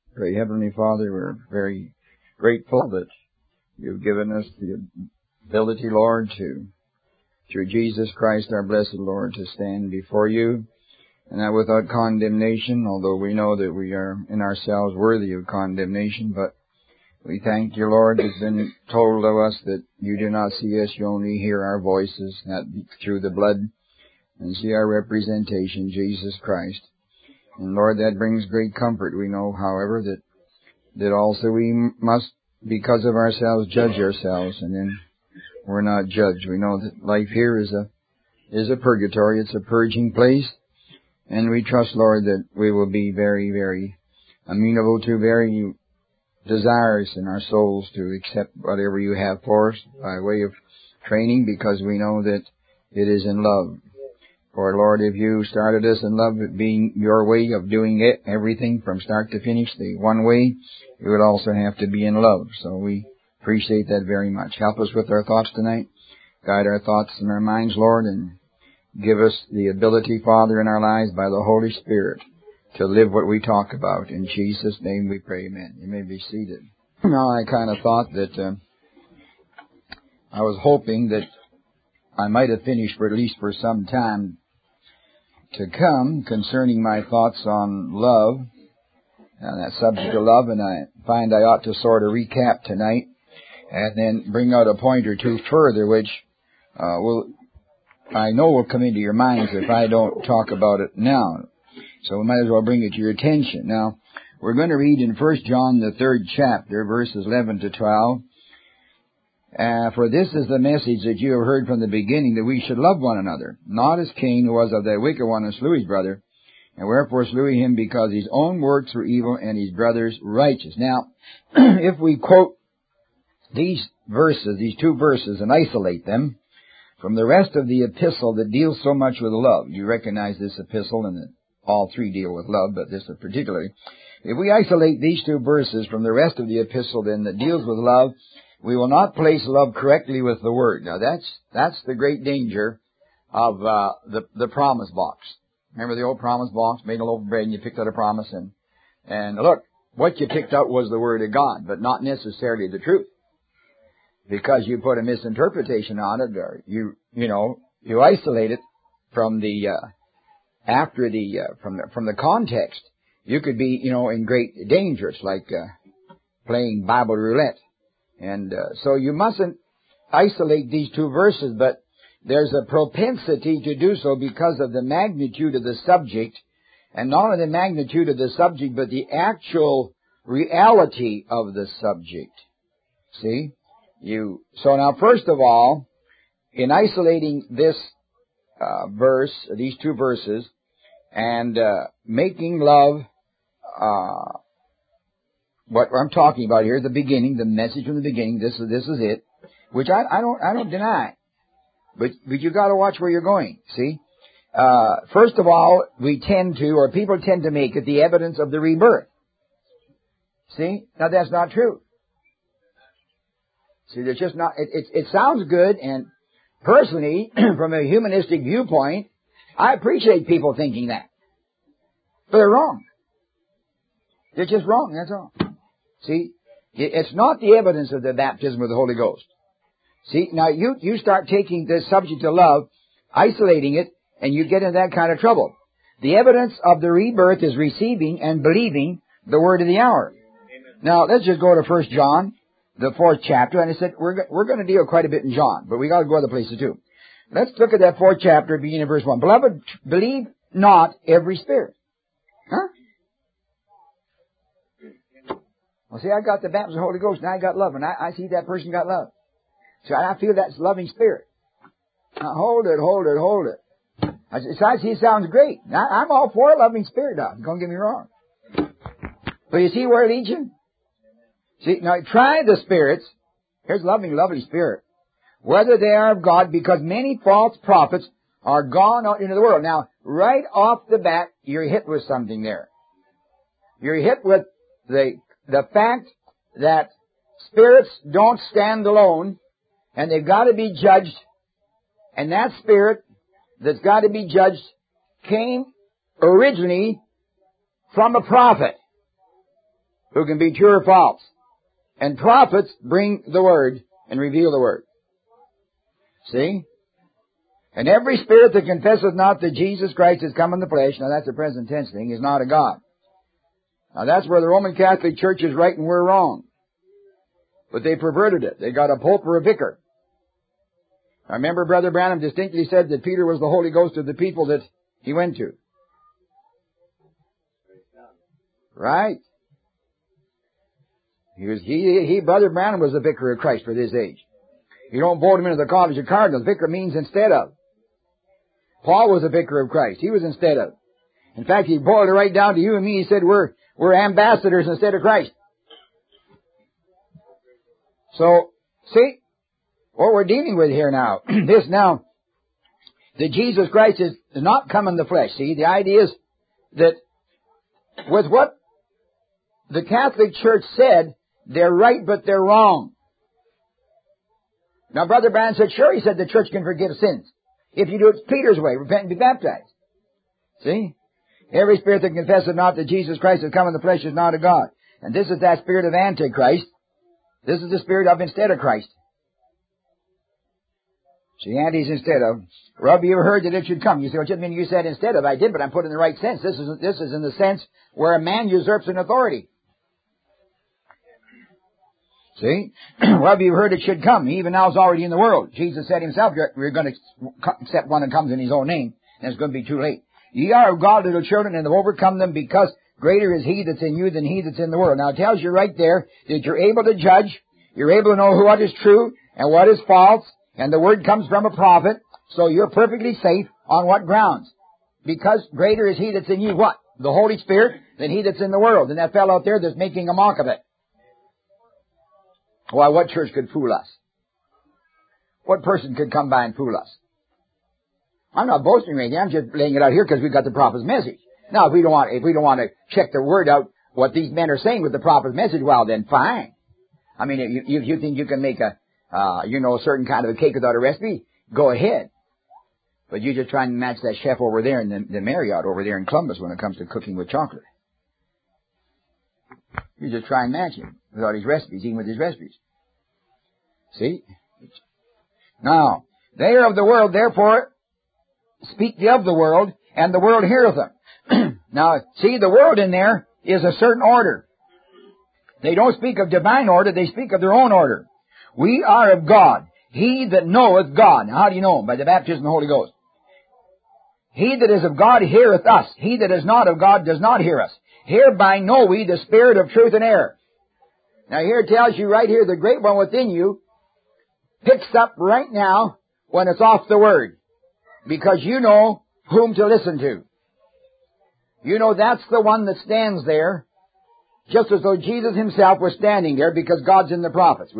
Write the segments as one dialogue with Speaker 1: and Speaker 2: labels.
Speaker 1: Great Heavenly Father, we're very grateful that you've given us the ability, Lord, through Jesus Christ, our blessed Lord, to stand before you, and that without condemnation, although we know that we are in ourselves worthy of condemnation. But we thank you, Lord. It's been told of us that you do not see us, you only hear our voices, that through the blood, and see our representation, Jesus Christ. And Lord, that brings great comfort. We know, however, that also we must, because of ourselves, judge ourselves, and then we're not judged. We know that life here is a purgatory. It's a purging place. And we trust, Lord, that we will be very, very amenable to, very desirous in our souls to accept whatever you have for us by way of training, because we know that it is in love. For, Lord, if you started us in love, it being your way of doing it, everything from start to finish, the one way, it would also have to be in love. So we appreciate that very much. Help us with our thoughts tonight. Guide our thoughts and our minds, Lord, and give us the ability, Father, in our lives by the Holy Spirit to live what we talk about. In Jesus' name we pray, amen. You may be seated. Now, I kind of thought that I was hoping that I might have finished for at least for some time to come concerning my thoughts on love, and that subject of love, and I find I ought to sort of recap tonight and then bring out a point or two further, which I know will come into your minds if I don't talk about it now. So we might as well bring it to your attention. Now, we're going to read in 1 John, the 3rd chapter, verses 11 to 12. For this is the message that you have heard from the beginning, that we should love one another, not as Cain, who was of the wicked one, and slew his brother, and wherefore slew he him, because his own works were evil, and his brother's righteous. Now, if we quote these verses, these two verses, and isolate them from the rest of the epistle that deals so much with love, you recognize this epistle, and all three deal with love, but this particularly. If we isolate these two verses from the rest of the epistle then that deals with love, we will not place love correctly with the Word. Now that's the great danger of the promise box. Remember the old promise box? Made a loaf of bread and you picked out a promise, and look, what you picked out was the Word of God, but not necessarily the truth. Because you put a misinterpretation on it, or you isolate it from the from the context. You could be, in great danger. It's like playing Bible roulette. And so you mustn't isolate these two verses, but there's a propensity to do so because of the magnitude of the subject, and not only the magnitude of the subject, but the actual reality of the subject. See? So now, first of all, in isolating this verse, these two verses, and making love what I'm talking about here, the beginning, the message from the beginning, this is it, which I don't deny. But you gotta watch where you're going, see? First of all, people tend to make it the evidence of the rebirth. See? Now that's not true. See, there's just not, it sounds good, and personally, from a humanistic viewpoint, I appreciate people thinking that. But they're wrong. They're just wrong, that's all. See, it's not the evidence of the baptism of the Holy Ghost. See, now you start taking this subject of love, isolating it, and you get in that kind of trouble. The evidence of the rebirth is receiving and believing the word of the hour. Amen. Now, let's just go to 1 John, the 4th chapter, and I said we're going to deal quite a bit in John, but we got to go other places too. Let's look at that 4th chapter, beginning in verse 1. Beloved, believe not every spirit. Huh? Well, see, I got the baptism of the Holy Ghost, and I got love, and I see that person got love. So I feel that's loving spirit. Now, hold it. I see, it sounds great. Now, I'm all for a loving spirit now. Don't get me wrong. But you see where it leads you? See, now try the spirits. Here's loving, lovely spirit. Whether they are of God, because many false prophets are gone out into the world. Now, right off the bat, you're hit with something there. You're hit with the fact that spirits don't stand alone, and they've got to be judged, and that spirit that's got to be judged came originally from a prophet. who can be true or false. And prophets bring the Word and reveal the Word. See? And every spirit that confesseth not that Jesus Christ is come in the flesh, now that's a present tense thing, is not a God. Now that's where the Roman Catholic Church is right and we're wrong. But they perverted it. They got a pope or a vicar. I remember Brother Branham distinctly said that Peter was the Holy Ghost of the people that he went to. Right? Brother Branham was the vicar of Christ for this age. You don't vote him into the college of cardinals. Vicar means instead of. Paul was a vicar of Christ. He was instead of. In fact, he boiled it right down to you and me. He said we're ambassadors instead of Christ. So, see, what we're dealing with here now, that Jesus Christ is not come in the flesh. See, the idea is that with what the Catholic Church said, they're right, but they're wrong. Now, Brother Branham said, sure, he said the church can forgive sins. If you do it Peter's way, repent and be baptized. See? Every spirit that confesseth not that Jesus Christ has come in the flesh is not of God. And this is that spirit of Antichrist. This is the spirit of instead of Christ. See, anti's instead of. Rob, you ever heard that it should come? You say, well, just mean you said instead of. I did, but I'm put in the right sense. This is in the sense where a man usurps an authority. See? Well, you've heard it should come. He even now is already in the world. Jesus said himself, you're going to accept one that comes in his own name, and it's going to be too late. Ye are of God, little children, and have overcome them, because greater is he that's in you than he that's in the world. Now, it tells you right there that you're able to judge, you're able to know what is true and what is false, and the word comes from a prophet, so you're perfectly safe. On what grounds? Because greater is he that's in you, what? The Holy Spirit, than he that's in the world. And that fellow out there that's making a mock of it. Why, what church could fool us? What person could come by and fool us? I'm not boasting or anything. I'm just laying it out here because we've got the prophet's message. Now, if we don't want to check the word out, what these men are saying with the prophet's message, well, then fine. I mean, if you think you can make a certain kind of a cake without a recipe, go ahead. But you just try and match that chef over there in the Marriott over there in Columbus when it comes to cooking with chocolate. You just try and match him without his recipes, even with his recipes. See? Now, they are of the world, therefore speak they of the world, and the world heareth them. Now, see, the world in there is a certain order. They don't speak of divine order, they speak of their own order. We are of God. He that knoweth God. Now, how do you know him? By the baptism of the Holy Ghost. He that is of God heareth us. He that is not of God does not hear us. Hereby know we the spirit of truth and error. Now here it tells you right here, the great one within you picks up right now when it's off the word. Because you know whom to listen to. You know that's the one that stands there, just as though Jesus himself was standing there, because God's in the prophets.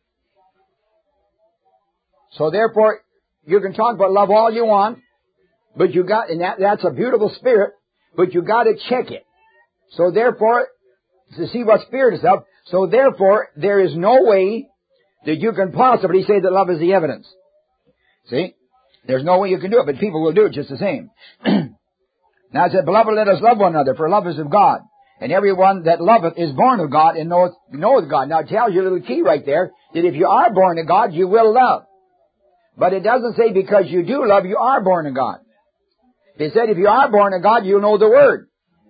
Speaker 1: So therefore, you can talk about love all you want, but that's a beautiful spirit, but you got to check it. So therefore, to see what spirit is of, so therefore, there is no way that you can possibly say that love is the evidence. See? There's no way you can do it, but people will do it just the same. Now it said, beloved, let us love one another, for love is of God. And everyone that loveth is born of God and knoweth God. Now it tells you a little key right there, that if you are born of God, you will love. But it doesn't say because you do love, you are born of God. It said if you are born of God, you'll know the Word.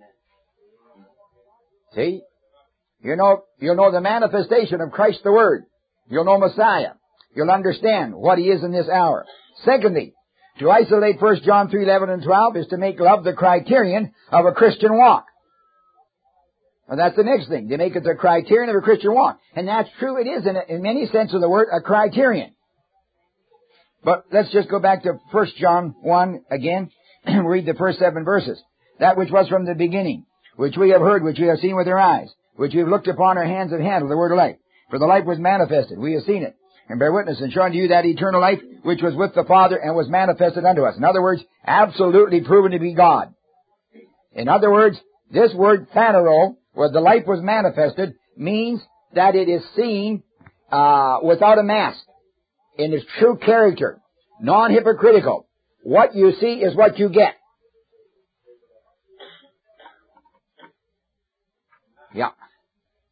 Speaker 1: See? You'll know the manifestation of Christ the Word. You'll know Messiah. You'll understand what He is in this hour. Secondly, to isolate 1 John 3:11 and 12 is to make love the criterion of a Christian walk. And that's the next thing. They make it the criterion of a Christian walk. And that's true. It is, in many sense of the word, a criterion. But let's just go back to 1 John 1 again. Read the first 7 verses. That which was from the beginning, which we have heard, which we have seen with our eyes, which we have looked upon, our hands have handled, the word of life. For the life was manifested. We have seen it, and bear witness, and show unto you that eternal life which was with the Father and was manifested unto us. In other words, absolutely proven to be God. In other words, this word phanero, where the life was manifested, means that it is seen without a mask, in its true character, non-hypocritical. What you see is what you get. Yeah.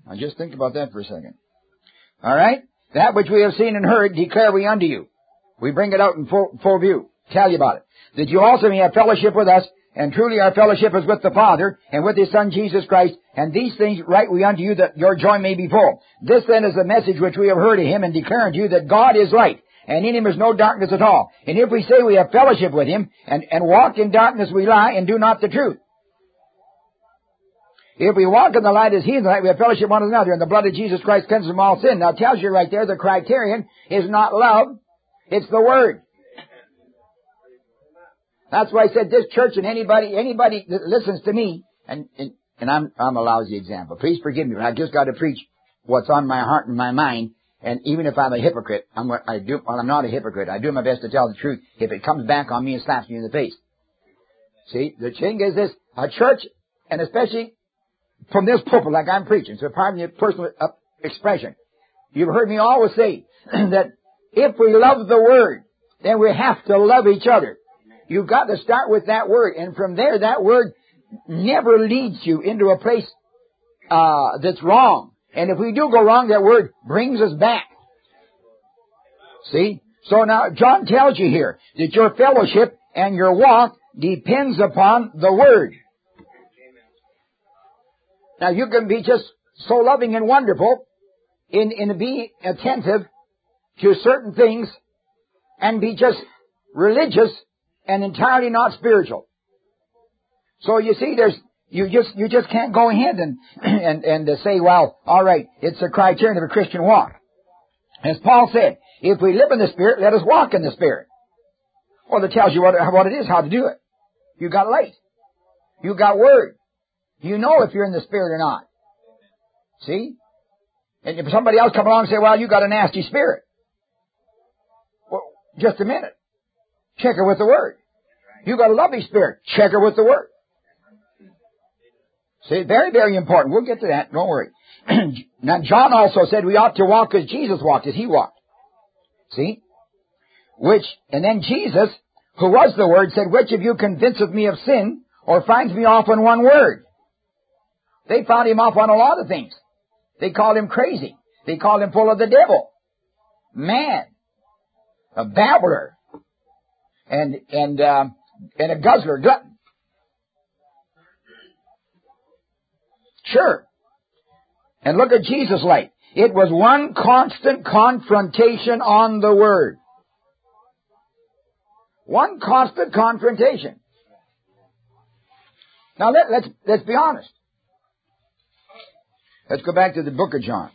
Speaker 1: Now just think about that for a second. All right? That which we have seen and heard declare we unto you. We bring it out in full view. Tell you about it. That you also may have fellowship with us, and truly our fellowship is with the Father, and with His Son Jesus Christ, and these things write we unto you, that your joy may be full. This then is the message which we have heard of Him, and declare unto you that God is light, and in Him is no darkness at all. And if we say we have fellowship with Him, and walk in darkness, we lie, and do not the truth. If we walk in the light as He is in the light, we have fellowship one with another, and the blood of Jesus Christ cleanses from all sin. Now it tells you right there, the criterion is not love, it's the Word. That's why I said this church and anybody that listens to me, and I'm a lousy example. Please forgive me, but I've just got to preach what's on my heart and my mind. And even if I'm a hypocrite, I'm not a hypocrite. I do my best to tell the truth. If it comes back on me and slaps me in the face. See, the thing is this, a church, and especially from this pulpit like I'm preaching, so pardon the personal expression. You've heard me always say that if we love the Word, then we have to love each other. You've got to start with that Word, and from there, that Word never leads you into a place that's wrong. And if we do go wrong, that Word brings us back. See? So now, John tells you here that your fellowship and your walk depends upon the Word. Now, you can be just so loving and wonderful in being attentive to certain things and be just religious and entirely not spiritual. So you see, you just can't go ahead and say, well, all right, it's a criterion of a Christian walk. As Paul said, if we live in the Spirit, let us walk in the Spirit. Well, it tells you what it is, how to do it. You got light. You got Word. You know if you're in the Spirit or not. See? And if somebody else come along and say, well, you got a nasty spirit. Well, just a minute. Check her with the Word. You got a lovely spirit. Check her with the Word. See, very, very important. We'll get to that. Don't worry. Now, John also said we ought to walk as Jesus walked, as He walked. See? And then Jesus, who was the Word, said, which of you convinceth me of sin, or finds me off on one word? They found Him off on a lot of things. They called Him crazy. They called Him full of the devil. Mad. A babbler. And a guzzler, glutton. Sure. And look at Jesus' life. It was one constant confrontation on the Word. One constant confrontation. Now let's be honest. Let's go back to the book of John.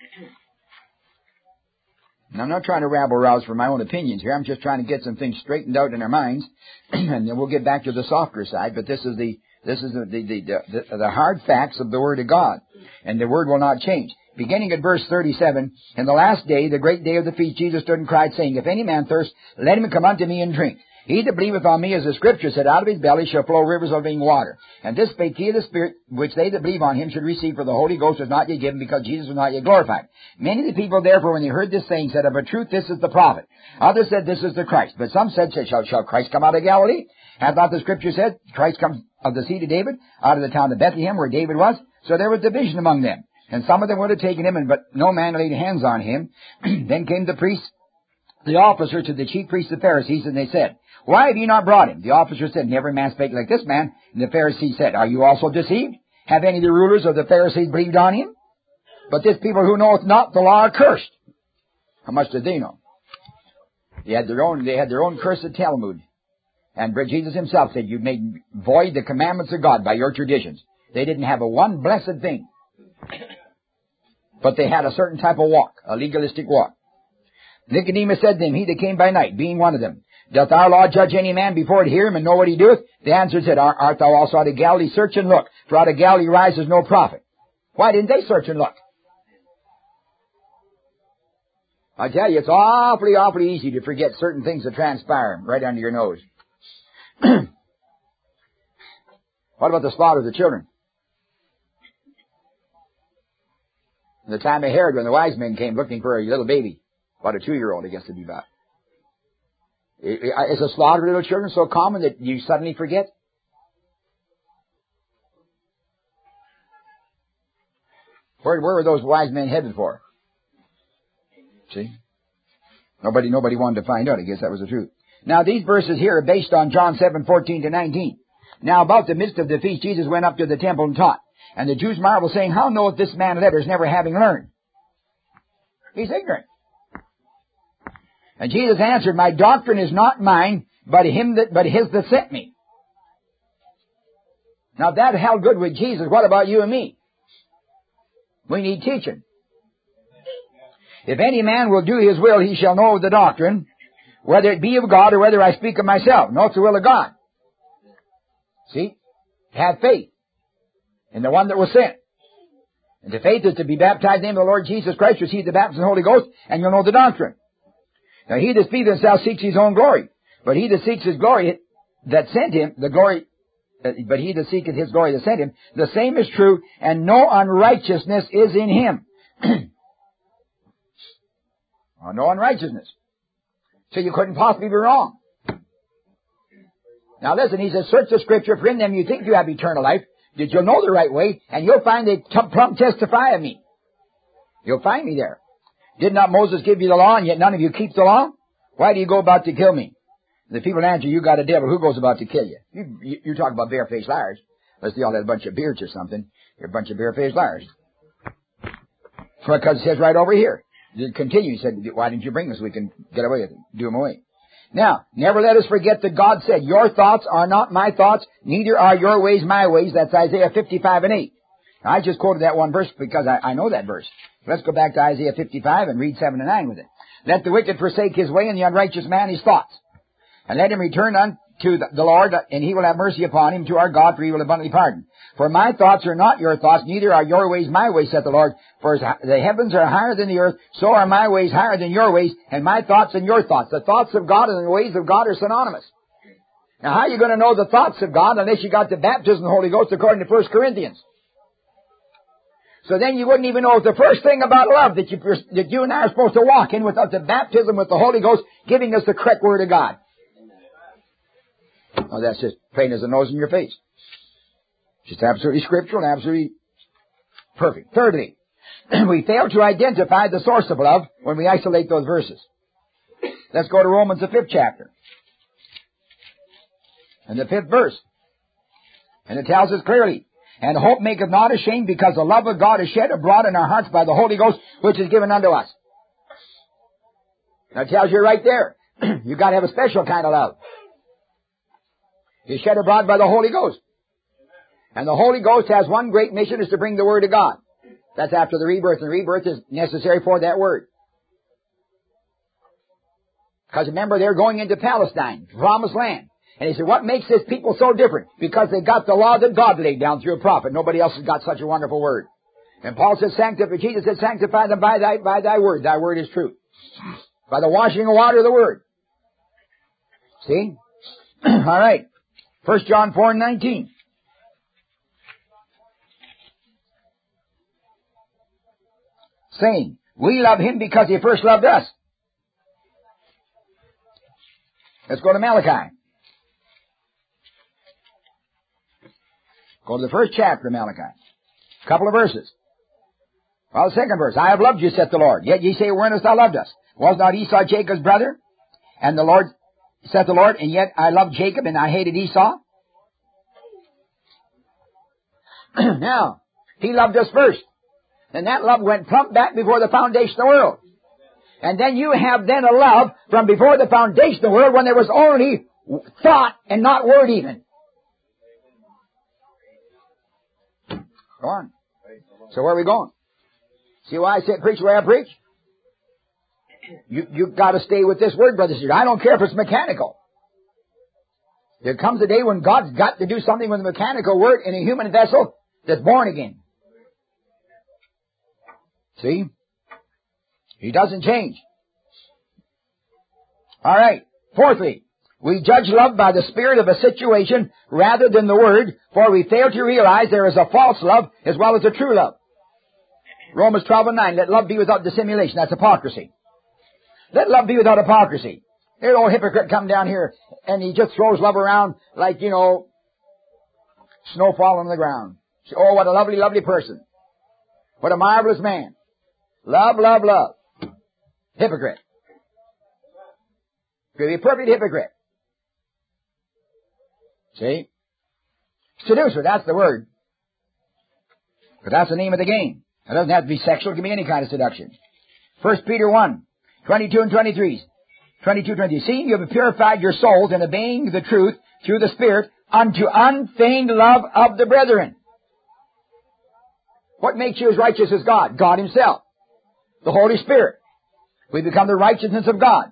Speaker 1: And I'm not trying to rabble-rouse for my own opinions here. I'm just trying to get some things straightened out in our minds, and then we'll get back to the softer side. But this is the hard facts of the Word of God, and the Word will not change. Beginning at verse 37, in the last day, the great day of the feast, Jesus stood and cried, saying, if any man thirst, let him come unto me and drink. He that believeth on me, as the Scripture said, out of his belly shall flow rivers of living water. And this spake he of the Spirit, which they that believe on him should receive, for the Holy Ghost was not yet given, because Jesus was not yet glorified. Many of the people, therefore, when they heard this saying, said, of a truth, this is the prophet. Others said, this is the Christ. But some said, shall Christ come out of Galilee? Hath not the Scripture said, Christ comes of the seed of David, out of the town of Bethlehem, where David was? So there was division among them. And some of them would have taken him, but no man laid hands on him. Then came the priests, the officer, to the chief priests of the Pharisees, and they said, why have ye not brought him? The officer said, never man spake like this man. And the Pharisees said, are you also deceived? Have any of the rulers of the Pharisees believed on him? But this people who knoweth not the law are cursed. How much did they know? They had their own cursed Talmud. And Jesus himself said, you've made void the commandments of God by your traditions. They didn't have a one blessed thing. But they had a certain type of walk, a legalistic walk. Nicodemus said to him, he that came by night, being one of them, doth our law judge any man before it hear him and know what he doeth? The answer said, art thou also out of Galilee? Search and look, for out of Galilee rises no prophet. Why didn't they search and look? I tell you, it's awfully easy to forget certain things that transpire right under your nose. What about the slaughter of the children? The time of Herod, when the wise men came looking for a little baby, about a 2-year-old, I guess it'd be about. Is the slaughter of little children so common that you suddenly forget? Where were those wise men headed for? See? Nobody wanted to find out. I guess that was the truth. Now, these verses here are based on John 7:14-19. Now, about the midst of the feast, Jesus went up to the temple and taught. And the Jews marveled, saying, How knoweth this man letters, never having learned? He's ignorant. And Jesus answered, My doctrine is not mine, but his that sent me. Now, if that held good with Jesus, what about you and me? We need teaching. If any man will do his will, he shall know the doctrine, whether it be of God or whether I speak of myself. No, it's the will of God. See? Have faith in the one that was sent. And the faith is to be baptized in the name of the Lord Jesus Christ, receive the baptism of the Holy Ghost, and you'll know the doctrine. Now, he that speaketh himself seeks his own glory. But he that seeks his glory that sent him, but he that seeketh his glory that sent him, the same is true, and no unrighteousness is in him. No unrighteousness. So you couldn't possibly be wrong. Now listen, he says, search the Scripture, for in them you think you have eternal life, that you'll know the right way, and you'll find they prompt testify of me. You'll find me there. Did not Moses give you the law, and yet none of you keep the law? Why do you go about to kill me? The people answer, you got a devil. Who goes about to kill you? You talk about barefaced liars. Unless they all had a bunch of beards or something. You're a bunch of barefaced liars. Because it says right over here. It continues. He said, why didn't you bring us? We can get away with it. Do them away. Now, never let us forget that God said, your thoughts are not my thoughts, neither are your ways my ways. That's Isaiah 55:8. I just quoted that one verse because I know that verse. Let's go back to Isaiah 55 and read 7 and 9 with it. Let the wicked forsake his way, and the unrighteous man his thoughts. And let him return unto the Lord, and he will have mercy upon him, to our God, for he will abundantly pardon. For my thoughts are not your thoughts, neither are your ways my ways, saith the Lord. For as the heavens are higher than the earth, so are my ways higher than your ways, and my thoughts than your thoughts. The thoughts of God and the ways of God are synonymous. Now, how are you going to know the thoughts of God unless you got the baptism of the Holy Ghost, according to 1 Corinthians? So then you wouldn't even know the first thing about love that you and I are supposed to walk in without the baptism with the Holy Ghost giving us the correct word of God. Oh, that's just plain as a nose in your face. Just absolutely scriptural and absolutely perfect. Thirdly, we fail to identify the source of love when we isolate those verses. Let's go to Romans, the 5th chapter. And the 5th verse. And it tells us clearly, and hope maketh not ashamed, because the love of God is shed abroad in our hearts by the Holy Ghost, which is given unto us. That tells you right there. You've got to have a special kind of love. It's shed abroad by the Holy Ghost. And the Holy Ghost has one great mission, is to bring the Word of God. That's after the rebirth, and the rebirth is necessary for that Word. Because remember, they're going into Palestine, Promised Land. And he said, what makes this people so different? Because they got the law that God laid down through a prophet. Nobody else has got such a wonderful Word. And Paul said, Jesus said, sanctify them by thy Word. Thy Word is truth. By the washing of water of the Word. See? All right. 1 John 4:19. Saying, we love him because he first loved us. Let's go to Malachi. Go to the 1st chapter of Malachi. A couple of verses. Well, the 2nd verse. I have loved you, saith the Lord. Yet ye say, wherein hast thou loved us? Was not Esau Jacob's brother? And the Lord, saith the Lord, and yet I loved Jacob and I hated Esau. Now, he loved us first. And that love went plump back before the foundation of the world. And then you have then a love from before the foundation of the world when there was only thought and not word even. Go on. So where are we going? See why I said preach the way I preach? You've got to stay with this word, brothers and sisters. I don't care if it's mechanical. There comes a day when God's got to do something with a mechanical word in a human vessel that's born again. See? He doesn't change. All right. Fourthly, we judge love by the spirit of a situation rather than the word, for we fail to realize there is a false love as well as a true love. Romans 12:9, let love be without dissimulation. That's hypocrisy. Let love be without hypocrisy. There's an old hypocrite come down here, and he just throws love around like, snow falling on the ground. Oh, what a lovely, lovely person. What a marvelous man. Love, love, love. Hypocrite. Could be a perfect hypocrite. See? Seducer, that's the word. But that's the name of the game. It doesn't have to be sexual. It can be any kind of seduction. 1 Peter 1, 22 and 23. 22-20. Seeing you have purified your souls in obeying the truth through the Spirit unto unfeigned love of the brethren. What makes you as righteous as God? God Himself. The Holy Spirit. We become the righteousness of God.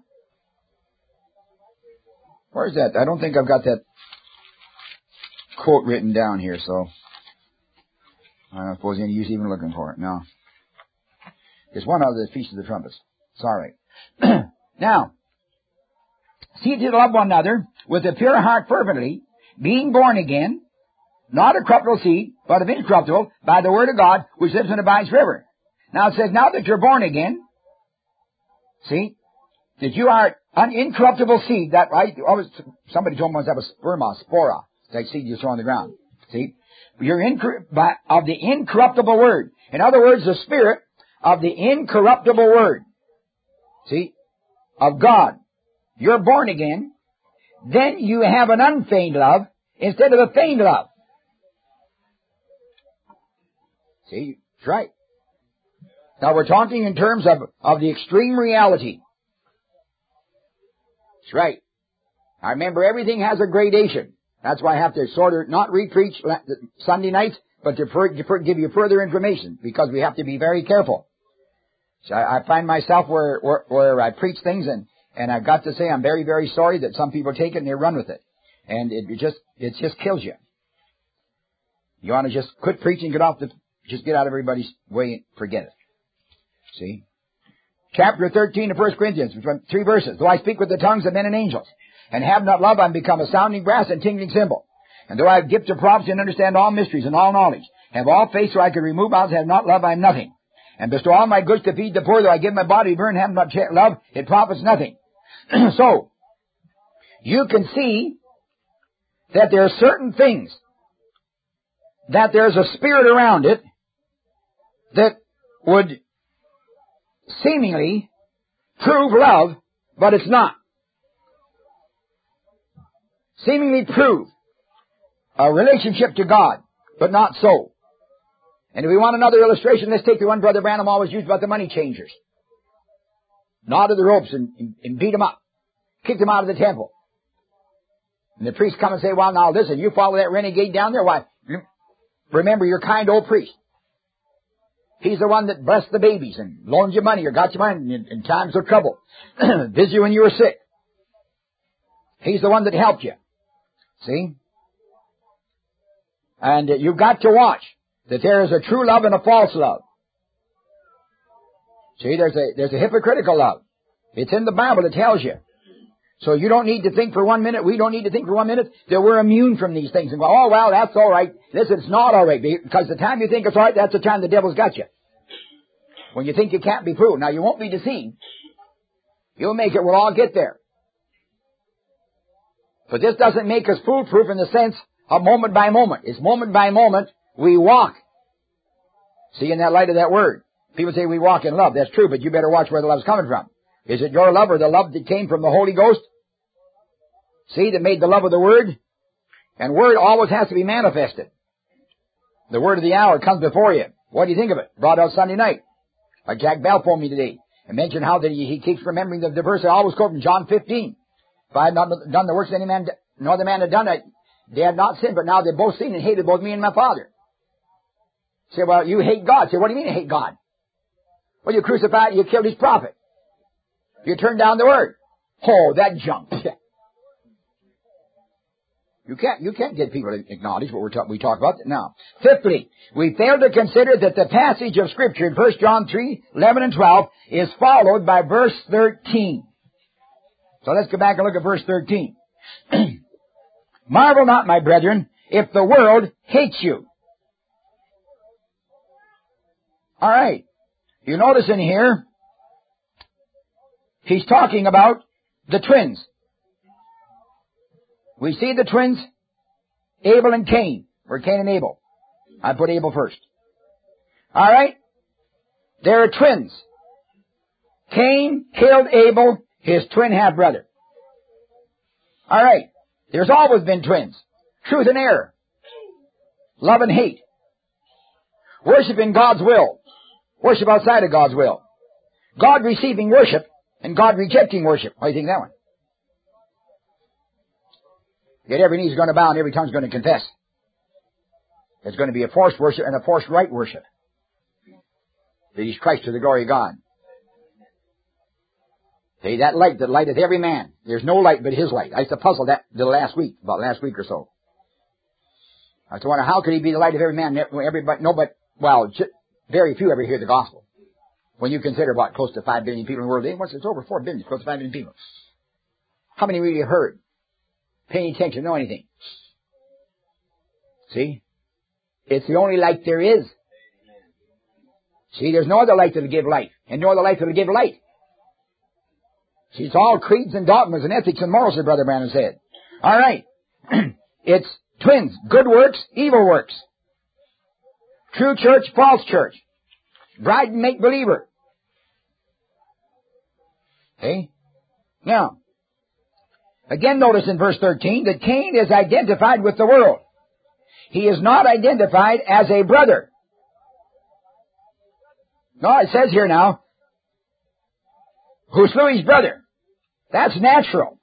Speaker 1: Where's that? I don't think I've got that quote written down here, so I don't suppose any use even looking for it. No. There's one out of the Feast of the Trumpets. Sorry. Now, see to love one another with a pure heart fervently, being born again, not of corruptible seed, but of incorruptible, by the word of God, which lives and abides forever. Now it says, now that you're born again, see, that you are an incorruptible seed, that right? Somebody told me once that was sperma, spora, that seed you throw on the ground. See? You're of the incorruptible word. In other words, the spirit of the incorruptible word. See? Of God. You're born again. Then you have an unfeigned love instead of a feigned love. See? That's right. Now we're talking in terms of the extreme reality. That's right. I remember everything has a gradation. That's why I have to sort of not re-preach Sunday nights, but to give you further information, because we have to be very careful. So I find myself where I preach things and I've got to say I'm very, very sorry that some people take it and they run with it. And it just kills you. You want to just quit preaching, just get out of everybody's way and forget it. See? Chapter 13 of 1 Corinthians, 3 verses. Though I speak with the tongues of men and angels, and have not love, I am become a sounding brass and tingling cymbal. And though I have gift of prophecy and understand all mysteries and all knowledge, have all faith so I can remove mountains, have not love, I am nothing. And bestow all my goods to feed the poor, though I give my body to burn, have not love, it profits nothing. So, you can see that there are certain things, that there's a spirit around it that would seemingly prove love, but it's not. Seemingly prove a relationship to God, but not so. And if we want another illustration, let's take the one Brother Branham always used about the money changers. Knotted the ropes and beat them up. Kicked them out of the temple. And the priest come and say, well, now listen, you follow that renegade down there? Why, remember your kind old priest. He's the one that blessed the babies and loaned you money or got you money in times of trouble. Visited you when you were sick. He's the one that helped you. See? And you've got to watch that there is a true love and a false love. See, there's a hypocritical love. It's in the Bible. It tells you. So you don't need to think for 1 minute, we don't need to think for 1 minute that we're immune from these things and go, oh, well, that's all right. Listen, it's not all right. Because the time you think it's all right, that's the time the devil's got you. When you think you can't be proved. Now, you won't be deceived. You'll make it. We'll all get there. But this doesn't make us foolproof in the sense of moment by moment. It's moment by moment we walk. See, in that light of that word. People say we walk in love. That's true, but you better watch where the love's coming from. Is it your love or the love that came from the Holy Ghost? See, that made the love of the Word? And Word always has to be manifested. The word of the hour comes before you. What do you think of it? Brought out Sunday night. Like Jack Bell phoned me today and mentioned how that he keeps remembering the verse I always quote from John 15. If I had not done the works any man, no other man had done it, they had not sinned, but now they've both sinned and hated both me and my Father. Say, well, you hate God. Say, what do you mean I hate God? Well, you crucified, you killed His prophet. You turned down the Word. Oh, that junk. You can't get people to acknowledge what we talk about now. Fifthly, we fail to consider that the passage of Scripture in 1 John 3, 11 and 12 is followed by verse 13. So let's go back and look at verse 13. Marvel not, my brethren, if the world hates you. All right. You notice in here, he's talking about the twins. We see the twins, Abel and Cain, or Cain and Abel. I put Abel first. All right? They're twins. Cain killed Abel, his twin half-brother. All right. There's always been twins. Truth and error. Love and hate. Worship in God's will. Worship outside of God's will. God receiving worship and God rejecting worship. What do you think of that one? Yet every knee's going to bow and every tongue's going to confess. There's going to be a forced worship and a forced right worship. That He's Christ to the glory of God. See, that light that lighteth every man. There's no light but His light. I used to puzzle that about last week or so. I used to wonder, how could He be the light of every man? Everybody, very few ever hear the gospel. When you consider about close to 5 billion people in the world, it's over 4 billion, close to 5 billion people. How many really heard? Paying attention, know anything? See? It's the only light there is. See, there's no other light that'll give light, and no other light that'll give light. See, it's all creeds and dogmas and ethics and morals, as Brother Branham said. All right. It's twins. Good works, evil works. True church, false church. Bride and make-believer. Okay? Now, again notice in verse 13 that Cain is identified with the world. He is not identified as a brother. No, it says here now, who slew his brother. That's natural.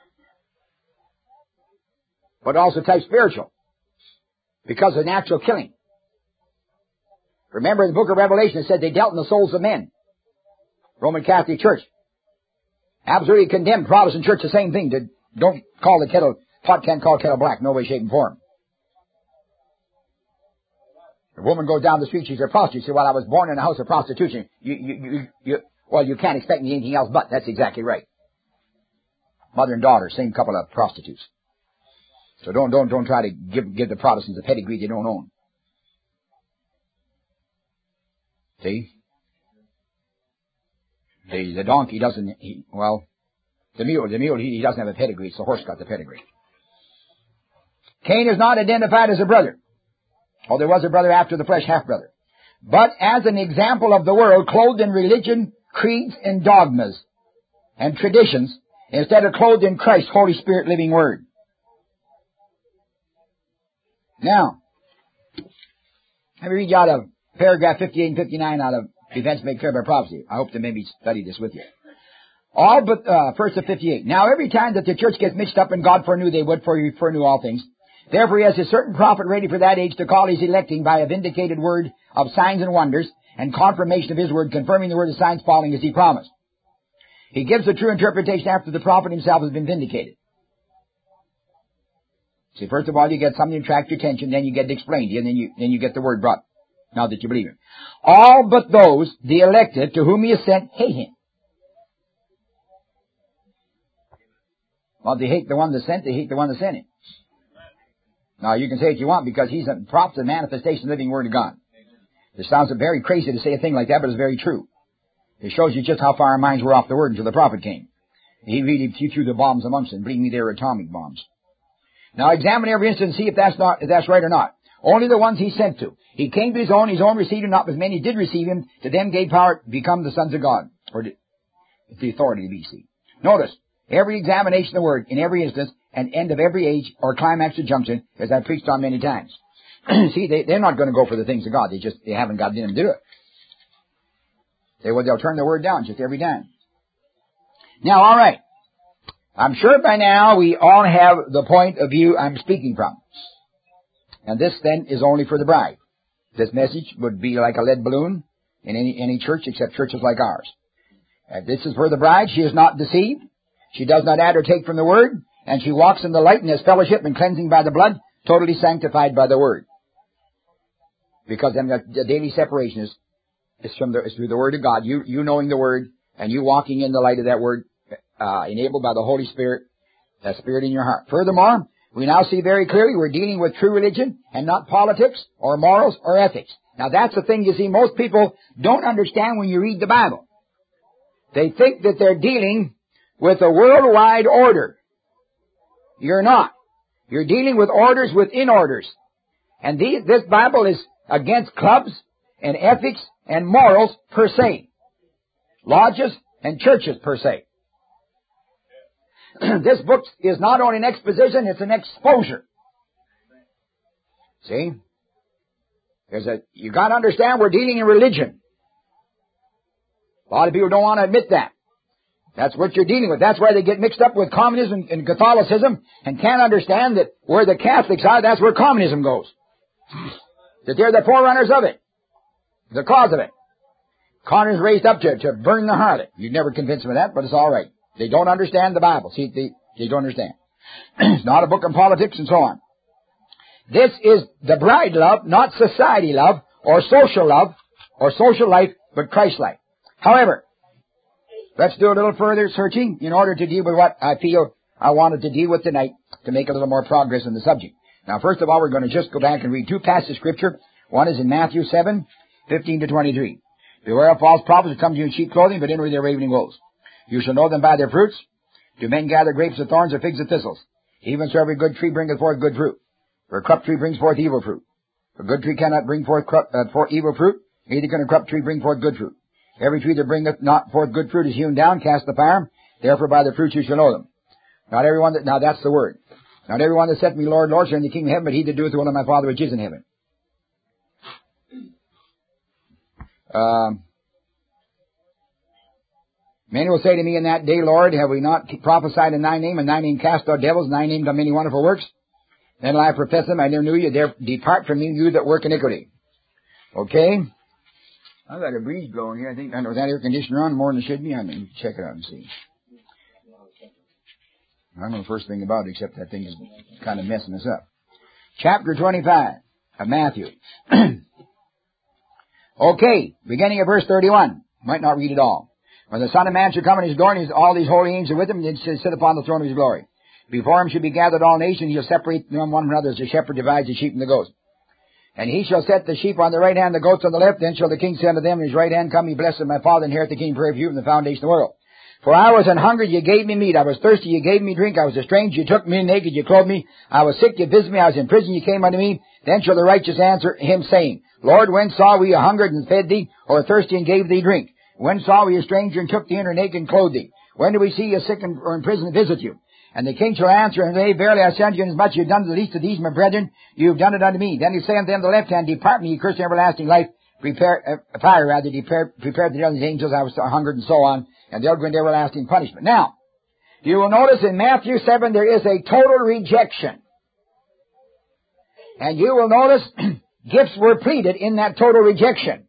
Speaker 1: But also type spiritual. Because of natural killing. Remember in the book of Revelation it said they dealt in the souls of men. Roman Catholic Church. Absolutely condemned Protestant Church the same thing. Don't call the pot can't call kettle black, no way, shape, and form. A woman goes down the street, she's a prostitute. She said, well, I was born in a house of prostitution. You can't expect me anything else but. That's exactly right. Mother and daughter, same couple of prostitutes. So don't try to give the Protestants a pedigree they don't own. See? The donkey doesn't, the mule, he doesn't have a pedigree. It's the horse got the pedigree. Cain is not identified as a brother. Oh, there was a brother after the flesh, half-brother. But as an example of the world, clothed in religion, creeds, and dogmas, and traditions, instead of clothed in Christ's Holy Spirit living Word. Now, let me read you out of paragraph 58 and 59 out of Events Made Clear by Prophecy. I hope to maybe study this with you. All but, first of 58. Now every time that the church gets mixed up in God foreknew they would, for He foreknew all things. Therefore He has a certain prophet ready for that age to call His electing by a vindicated word of signs and wonders, and confirmation of His word, confirming the word of signs following as He promised. He gives the true interpretation after the prophet himself has been vindicated. See, first of all, you get something to attract your attention, then you get it explained to you, and then you get the word brought, now that you believe Him. All but those, the elected, to whom He has sent, hate Him. Well, they hate the one that sent, they hate the one that sent Him. Now, you can say what you want, because He's a prophet and manifestation of the living Word of God. It sounds very crazy to say a thing like that, but it's very true. It shows you just how far our minds were off the Word until the prophet came. He really threw the bombs amongst them, believing they were atomic bombs. Now examine every instance and see if that's right or not. Only the ones He sent to. He came to His own received Him not, but many did receive Him. To them gave power to become the sons of God, or the authority of BC. Notice, every examination of the Word, in every instance, and end of every age, or climax or junction, as I've preached on many times. See, they're not going to go for the things of God. They haven't got in them to do it. They'll turn the Word down just every time. Now, all right. I'm sure by now we all have the point of view I'm speaking from. And this then is only for the bride. This message would be like a lead balloon in any church except churches like ours. And this is for the bride. She is not deceived. She does not add or take from the Word. And she walks in the light and has fellowship and cleansing by the blood, totally sanctified by the Word. Because then the daily separation is through the Word of God. You knowing the Word and you walking in the light of that Word, enabled by the Holy Spirit, that Spirit in your heart. Furthermore, we now see very clearly we're dealing with true religion and not politics or morals or ethics. Now that's the thing you see most people don't understand when you read the Bible. They think that they're dealing with a worldwide order. You're not. You're dealing with orders within orders. And this Bible is against clubs and ethics and morals per se. Lodges and churches per se. This book is not only an exposition, it's an exposure. See? You got to understand we're dealing in religion. A lot of people don't want to admit that. That's what you're dealing with. That's why they get mixed up with communism and Catholicism and can't understand that where the Catholics are, that's where communism goes. That they're the forerunners of it. The cause of it. Connor's raised up to burn the harlot. You'd never convince them of that, but it's all right. They don't understand the Bible. See, they don't understand. It's not a book on politics and so on. This is the bride love, not society love, or social life, but Christ life. However, let's do a little further searching in order to deal with what I feel I wanted to deal with tonight to make a little more progress in the subject. Now, first of all, we're going to just go back and read two passages of Scripture. One is in Matthew 7:15-23. Beware of false prophets who come to you in sheep clothing, but inwardly they're ravening wolves. You shall know them by their fruits. Do men gather grapes of thorns or figs of thistles? Even so every good tree bringeth forth good fruit. For a corrupt tree brings forth evil fruit. A good tree cannot bring forth evil fruit, neither can a corrupt tree bring forth good fruit. Every tree that bringeth not forth good fruit is hewn down, cast in the fire. Therefore by their fruits you shall know them. Now that's the word. Not everyone that saith to me, Lord, Lord, shall in the kingdom of heaven, but he that doeth the will of my Father which is in heaven. Many will say to me in that day, Lord, have we not prophesied in thy name, and thy name cast out devils, and thy name done many wonderful works? Then will I profess them, I never knew you. Depart from me, you that work iniquity. Okay? I've got a breeze blowing here. I think, was that air conditioner on more than it should be? I mean, check it out and see. I don't know the first thing about it, except that thing is kind of messing us up. Chapter 25 of Matthew. Okay, beginning of verse 31. Might not read it all. When the Son of Man shall come in his glory, and all these holy angels are with him, and shall sit upon the throne of his glory. Before him shall be gathered all nations, he shall separate them one from another, as the shepherd divides the sheep from the goats. And he shall set the sheep on the right hand, the goats on the left. Then shall the king say unto them, in his right hand, come ye blessed of my Father, inherit the kingdom for you from the foundation of the world. For I was an hungry, you gave me meat. I was thirsty, you gave me drink. I was a stranger, you took me naked, you clothed me. I was sick, you visited me. I was in prison, you came unto me. Then shall the righteous answer him, saying, Lord, when saw we a hungered and fed thee, or thirsty and gave thee drink? When saw we a stranger and took thee in, or naked and clothed thee? When did we see you sick or in prison and visit you? And the king shall answer and say, Verily I say unto you, inasmuch as you have done to the least of these, my brethren, you have done it unto me. Then he say unto them the left hand, Depart me, ye cursed, everlasting life, prepared the devil and his angels. I was hungered, and so on, and they'll go into everlasting punishment. Now, you will notice in Matthew 7 there is a total rejection. And you will notice gifts were pleaded in that total rejection.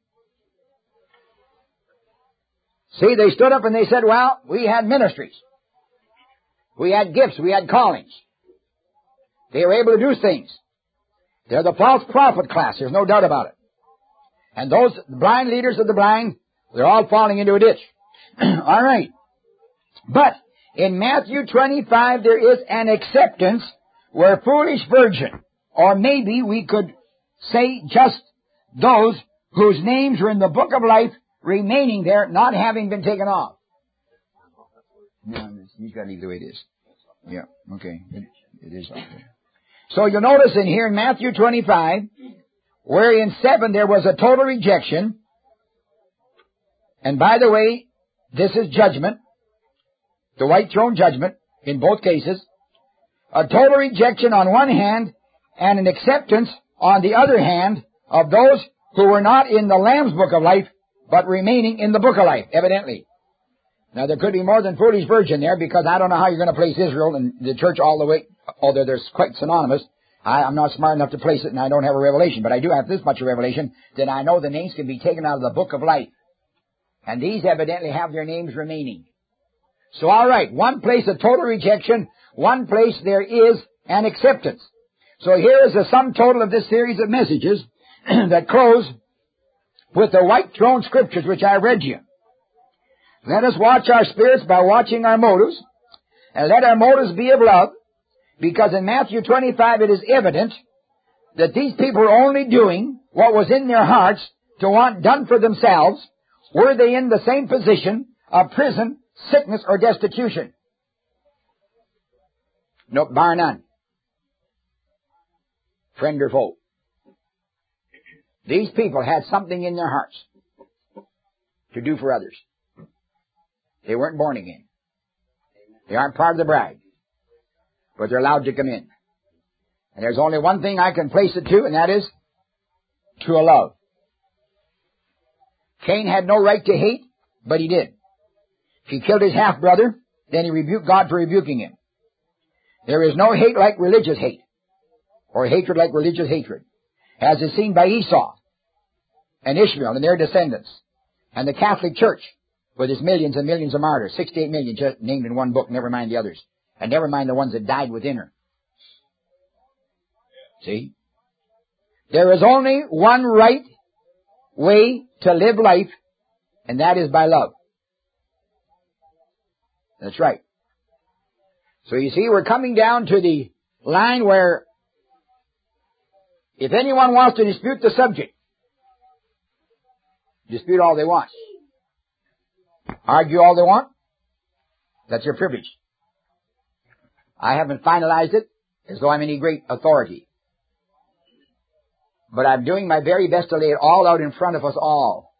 Speaker 1: See, they stood up and they said, well, we had ministries. We had gifts. We had callings. They were able to do things. They're the false prophet class. There's no doubt about it. And those blind leaders of the blind, they're all falling into a ditch. All right. But in Matthew 25, there is an acceptance where foolish virgin, or maybe we could say just those whose names are in the book of life remaining there, not having been taken off. No, he's got to leave the way it is. Yeah, okay. It is okay. So you'll notice in here in Matthew 25, where in 7 there was a total rejection. And by the way, this is judgment. The white throne judgment in both cases. A total rejection on one hand and an acceptance on the other hand of those who were not in the Lamb's book of life, but remaining in the book of life, evidently. Now, there could be more than foolish virgin there, because I don't know how you're going to place Israel and the church all the way, although they're quite synonymous. I'm not smart enough to place it, and I don't have a revelation, but I do have this much of revelation, that I know the names can be taken out of the book of life. And these evidently have their names remaining. So, all right, one place a total rejection, one place there is an acceptance. So here is the sum total of this series of messages that close with the white throne scriptures which I read you. Let us watch our spirits by watching our motives, and let our motives be of love, because in Matthew 25 it is evident that these people are only doing what was in their hearts to want done for themselves, were they in the same position of prison, sickness, or destitution. No, bar none. Friend or foe. These people had something in their hearts. to do for others. They weren't born again. They aren't part of the bride. But they're allowed to come in. And there's only one thing I can place it to, and that is to a love. Cain had no right to hate, but he did. He killed his half-brother, then he rebuked God for rebuking him. There is no hate like religious hate, or hatred like religious hatred, as is seen by Esau and Ishmael and their descendants, and the Catholic Church with its millions and millions of martyrs, 68 million just named in one book, never mind the others, and never mind the ones that died within her. See? There is only one right way to live life, and that is by love. That's right. So you see, we're coming down to the line where if anyone wants to dispute the subject, dispute all they want. Argue all they want. That's your privilege. I haven't finalized it as though I'm any great authority. But I'm doing my very best to lay it all out in front of us all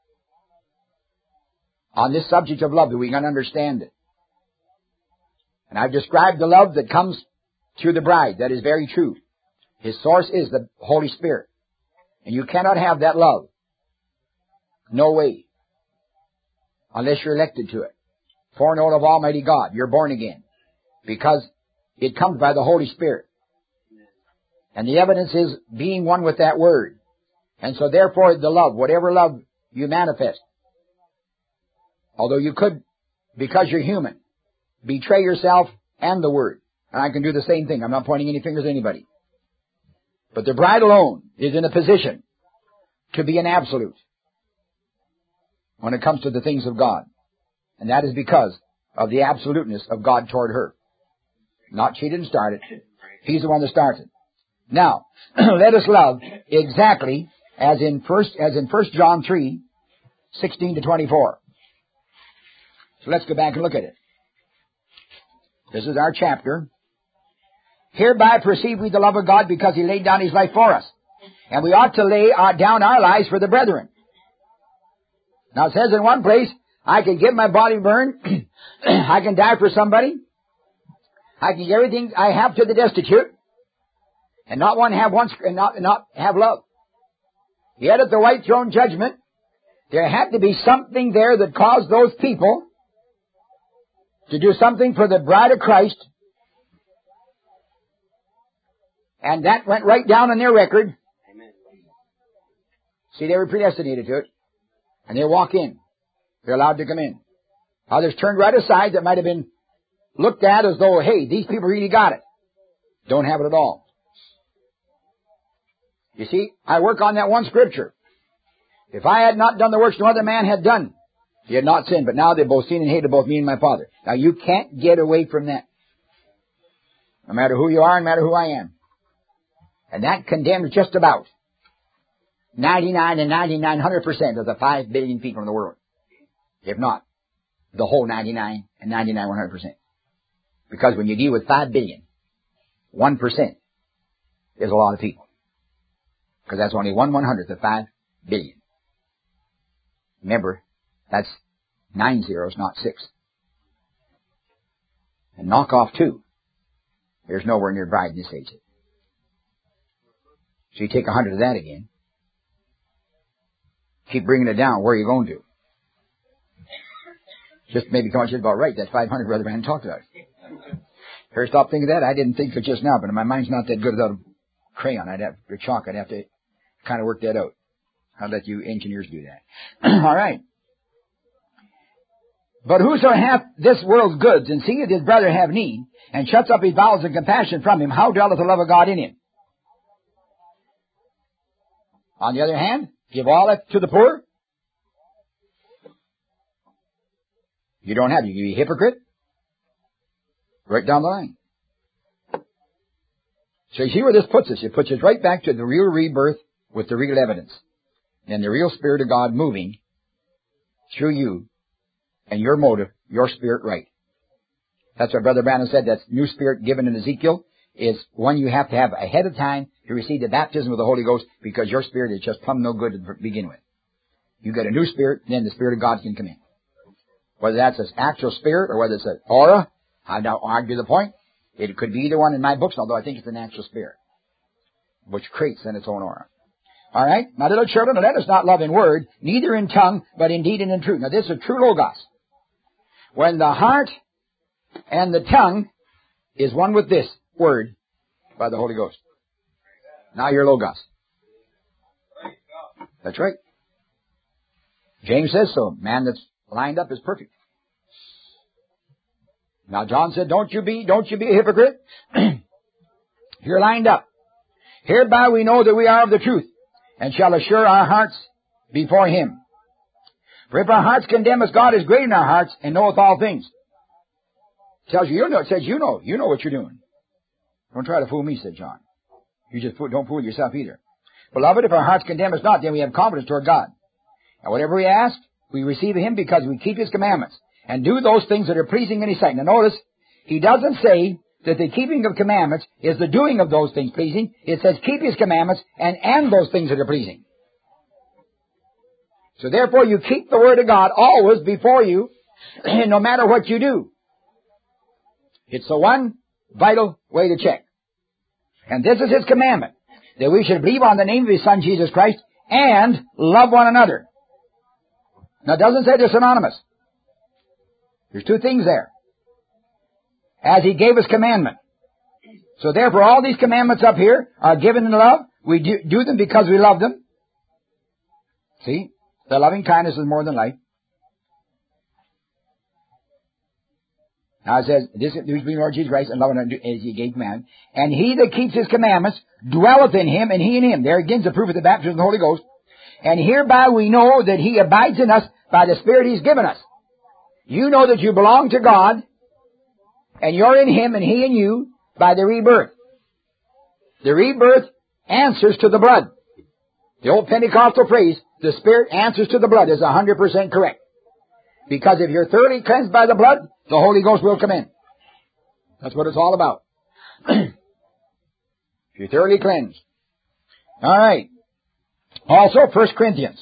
Speaker 1: on this subject of love, that we can understand it. And I've described the love that comes through the bride. That is very true. His source is the Holy Spirit. And you cannot have that love. No way. Unless you're elected to it. Foreknown of Almighty God. You're born again. Because it comes by the Holy Spirit. And the evidence is being one with that Word. And so therefore the love, whatever love you manifest, although you could, because you're human, betray yourself and the Word. And I can do the same thing. I'm not pointing any fingers at anybody. But the bride alone is in a position to be an absolute when it comes to the things of God. And that is because of the absoluteness of God toward her. Not she didn't start it. He's the one that started. Now, let us love exactly as in 1 John 3, 16 to 24. So let's go back and look at it. This is our chapter. Hereby perceive we the love of God, because He laid down His life for us. And we ought to lay down our lives for the brethren. Now it says in one place, I can give my body burned. I can die for somebody. I can give everything I have to the destitute. And not have love. Yet at the white throne judgment, there had to be something there that caused those people to do something for the bride of Christ. And that went right down on their record. Amen. See, they were predestinated to it. And they walk in. They're allowed to come in. Others turned right aside that might have been looked at as though, hey, these people really got it. Don't have it at all. You see, I work on that one scripture. If I had not done the works no other man had done, he had not sinned. But now they've both seen and hated both me and my Father. Now you can't get away from that. No matter who you are, no matter who I am. And that condemns just about 99 and 100% of the 5 billion people in the world. If not, the whole 99 and 100%. Because when you deal with 5 billion, 1% is a lot of people. Because that's only 1/100th of 5 billion. Remember, that's 9 zeros, not 6. And knock off 2. There's nowhere near bride in this age. So you take 100 of that again. Keep bringing it down. Where are you going to? Just maybe come on, just about right. That's 500 Brother Branham talked about it. Here, stop thinking of that. I didn't think of it just now, but my mind's not that good without a crayon. Or chalk. I'd have to kind of work that out. I'll let you engineers do that. All right. But whoso hath this world's goods, and seeth his brother have need, and shuts up his bowels of compassion from him, how dwelleth the love of God in him? On the other hand, give all that to the poor. You don't have, you can be a hypocrite. Right down the line. So you see where this puts us. It puts us right back to the real rebirth with the real evidence. And the real Spirit of God moving through you and your motive, your spirit right. That's what Brother Branham said. That new spirit given in Ezekiel is one you have to have ahead of time to receive the baptism of the Holy Ghost, because your spirit is just plumb no good to begin with. You get a new spirit, then the Spirit of God can come in. Whether that's an actual spirit or whether it's an aura, I don't argue the point. It could be either one in my books, although I think it's an actual spirit, which creates in its own aura. All right? My little children, let us not love in word, neither in tongue, but in deed and in truth. Now, this is a true Logos. When the heart and the tongue is one with this word by the Holy Ghost. Now you're Logos. That's right. James says so. Man that's lined up is perfect. Now John said, don't you be a hypocrite. You're lined up. Hereby we know that we are of the truth, and shall assure our hearts before Him. For if our hearts condemn us, God is great in our hearts, and knoweth all things. It tells you, it says you know what you're doing. Don't try to fool me, said John. You just don't fool yourself either. Beloved, if our hearts condemn us not, then we have confidence toward God. And whatever we ask, we receive of Him because we keep His commandments and do those things that are pleasing in His sight. Now notice, He doesn't say that the keeping of commandments is the doing of those things pleasing. It says keep His commandments and those things that are pleasing. So therefore you keep the Word of God always before you, no matter what you do. It's the one vital way to check. And this is His commandment, that we should believe on the name of His Son Jesus Christ and love one another. Now it doesn't say they're synonymous. There's two things there. As He gave us commandment. So therefore all these commandments up here are given in love. We do them because we love them. See? The loving kindness is more than life. Now it says, this is between Lord Jesus Christ and love as He gave commandment. And he that keeps His commandments dwelleth in Him, and He in Him. There again is the proof of the baptism of the Holy Ghost. And hereby we know that He abides in us by the Spirit He's given us. You know that you belong to God, and you're in Him and He in you by the rebirth. The rebirth answers to the blood. The old Pentecostal phrase, the Spirit answers to the blood, is 100% correct. Because if you're thoroughly cleansed by the blood, the Holy Ghost will come in. That's what it's all about. If you're thoroughly cleansed. All right. Also, 1 Corinthians.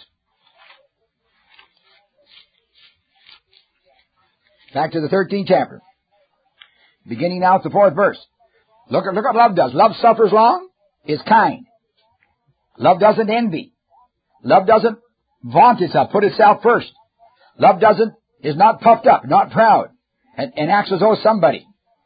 Speaker 1: Back to the 13th chapter. Beginning now at the 4th verse. Look what love does. Love suffers long, is kind. Love doesn't envy. Love doesn't vaunt itself, put itself first. Love is not puffed up, not proud, and acts as though somebody.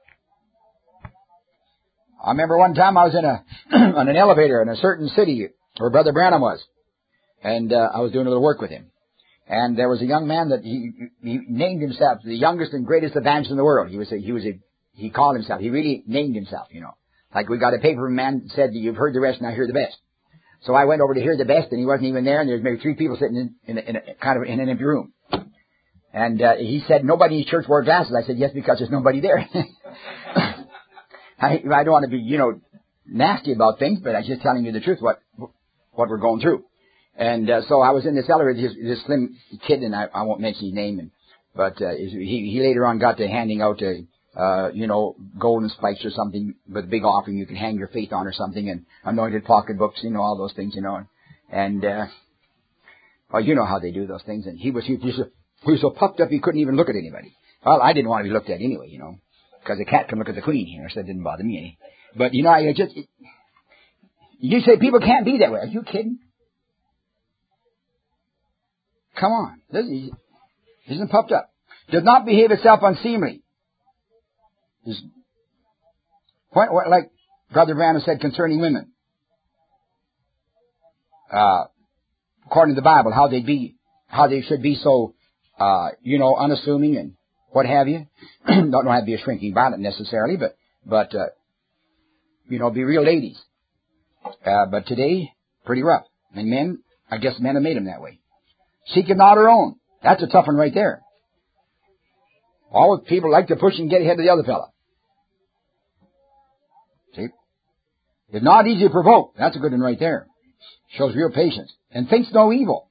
Speaker 1: I remember one time I was on an elevator in a certain city where Brother Branham was, and I was doing a little work with him. And there was a young man that he named himself the youngest and greatest evangelist in the world. He called himself. He really named himself, you know. Like we got a paper man said, you've heard the rest, now hear the best. So I went over to hear the best, and he wasn't even there, and there was maybe 3 people sitting in an empty room. And he said, nobody in his church wore glasses. I said, yes, because there's nobody there. I don't want to be, nasty about things, but I'm just telling you the truth, what we're going through. And so I was in this elevator, this slim kid, and I won't mention his name, but he later on got to handing out golden spikes or something with a big offering you can hang your faith on or something, and anointed pocketbooks, all those things, And well, you know how they do those things. And he was so puffed up he couldn't even look at anybody. Well, I didn't want to be looked at anyway, because a cat can look at the queen, so it didn't bother me any. But, you say people can't be that way. Are you kidding? Come on. This isn't puffed up. Does not behave itself unseemly. Like Brother Branham said concerning women. According to the Bible, how they should be so, unassuming and what have you. Don't have to be a shrinking violet necessarily, but be real ladies. But today, pretty rough. And men, I guess men have made them that way. Seeketh not her own. That's a tough one right there. All people like to push and get ahead of the other fella. See? It's not easy to provoke. That's a good one right there. Shows real patience. And thinks no evil.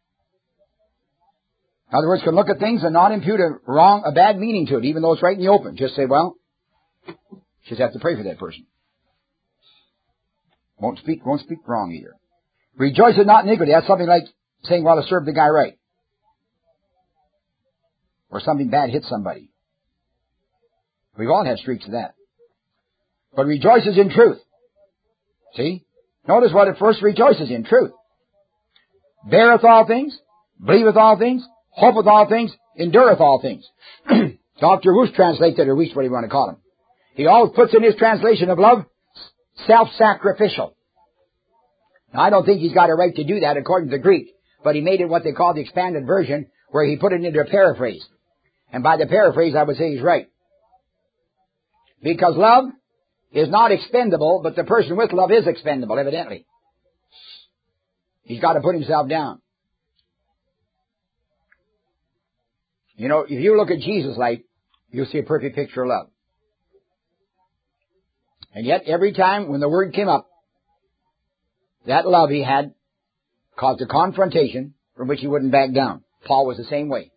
Speaker 1: In other words, can look at things and not impute a bad meaning to it, even though it's right in the open. Just say, well, just have to pray for that person. Won't speak wrong either. Rejoiceth not in iniquity. That's something like
Speaker 2: saying, well, I served the guy right. Or something bad hit somebody. We've all had streaks of that. But rejoices in truth. See? Notice what it first rejoices in, truth. Beareth all things, believeth all things, hopeth all things, endureth all things. Dr. Woosh translated, or Woosh, what do you want to call him? He always puts in his translation of love, self-sacrificial. Now, I don't think he's got a right to do that according to the Greek, but he made it what they call the expanded version, where he put it into a paraphrase. And by the paraphrase, I would say he's right. Because love is not expendable, but the person with love is expendable, evidently. He's got to put himself down. You know, if you look at Jesus' life, you'll see a perfect picture of love. And yet, every time when the word came up, that love he had caused a confrontation from which he wouldn't back down. Paul was the same way.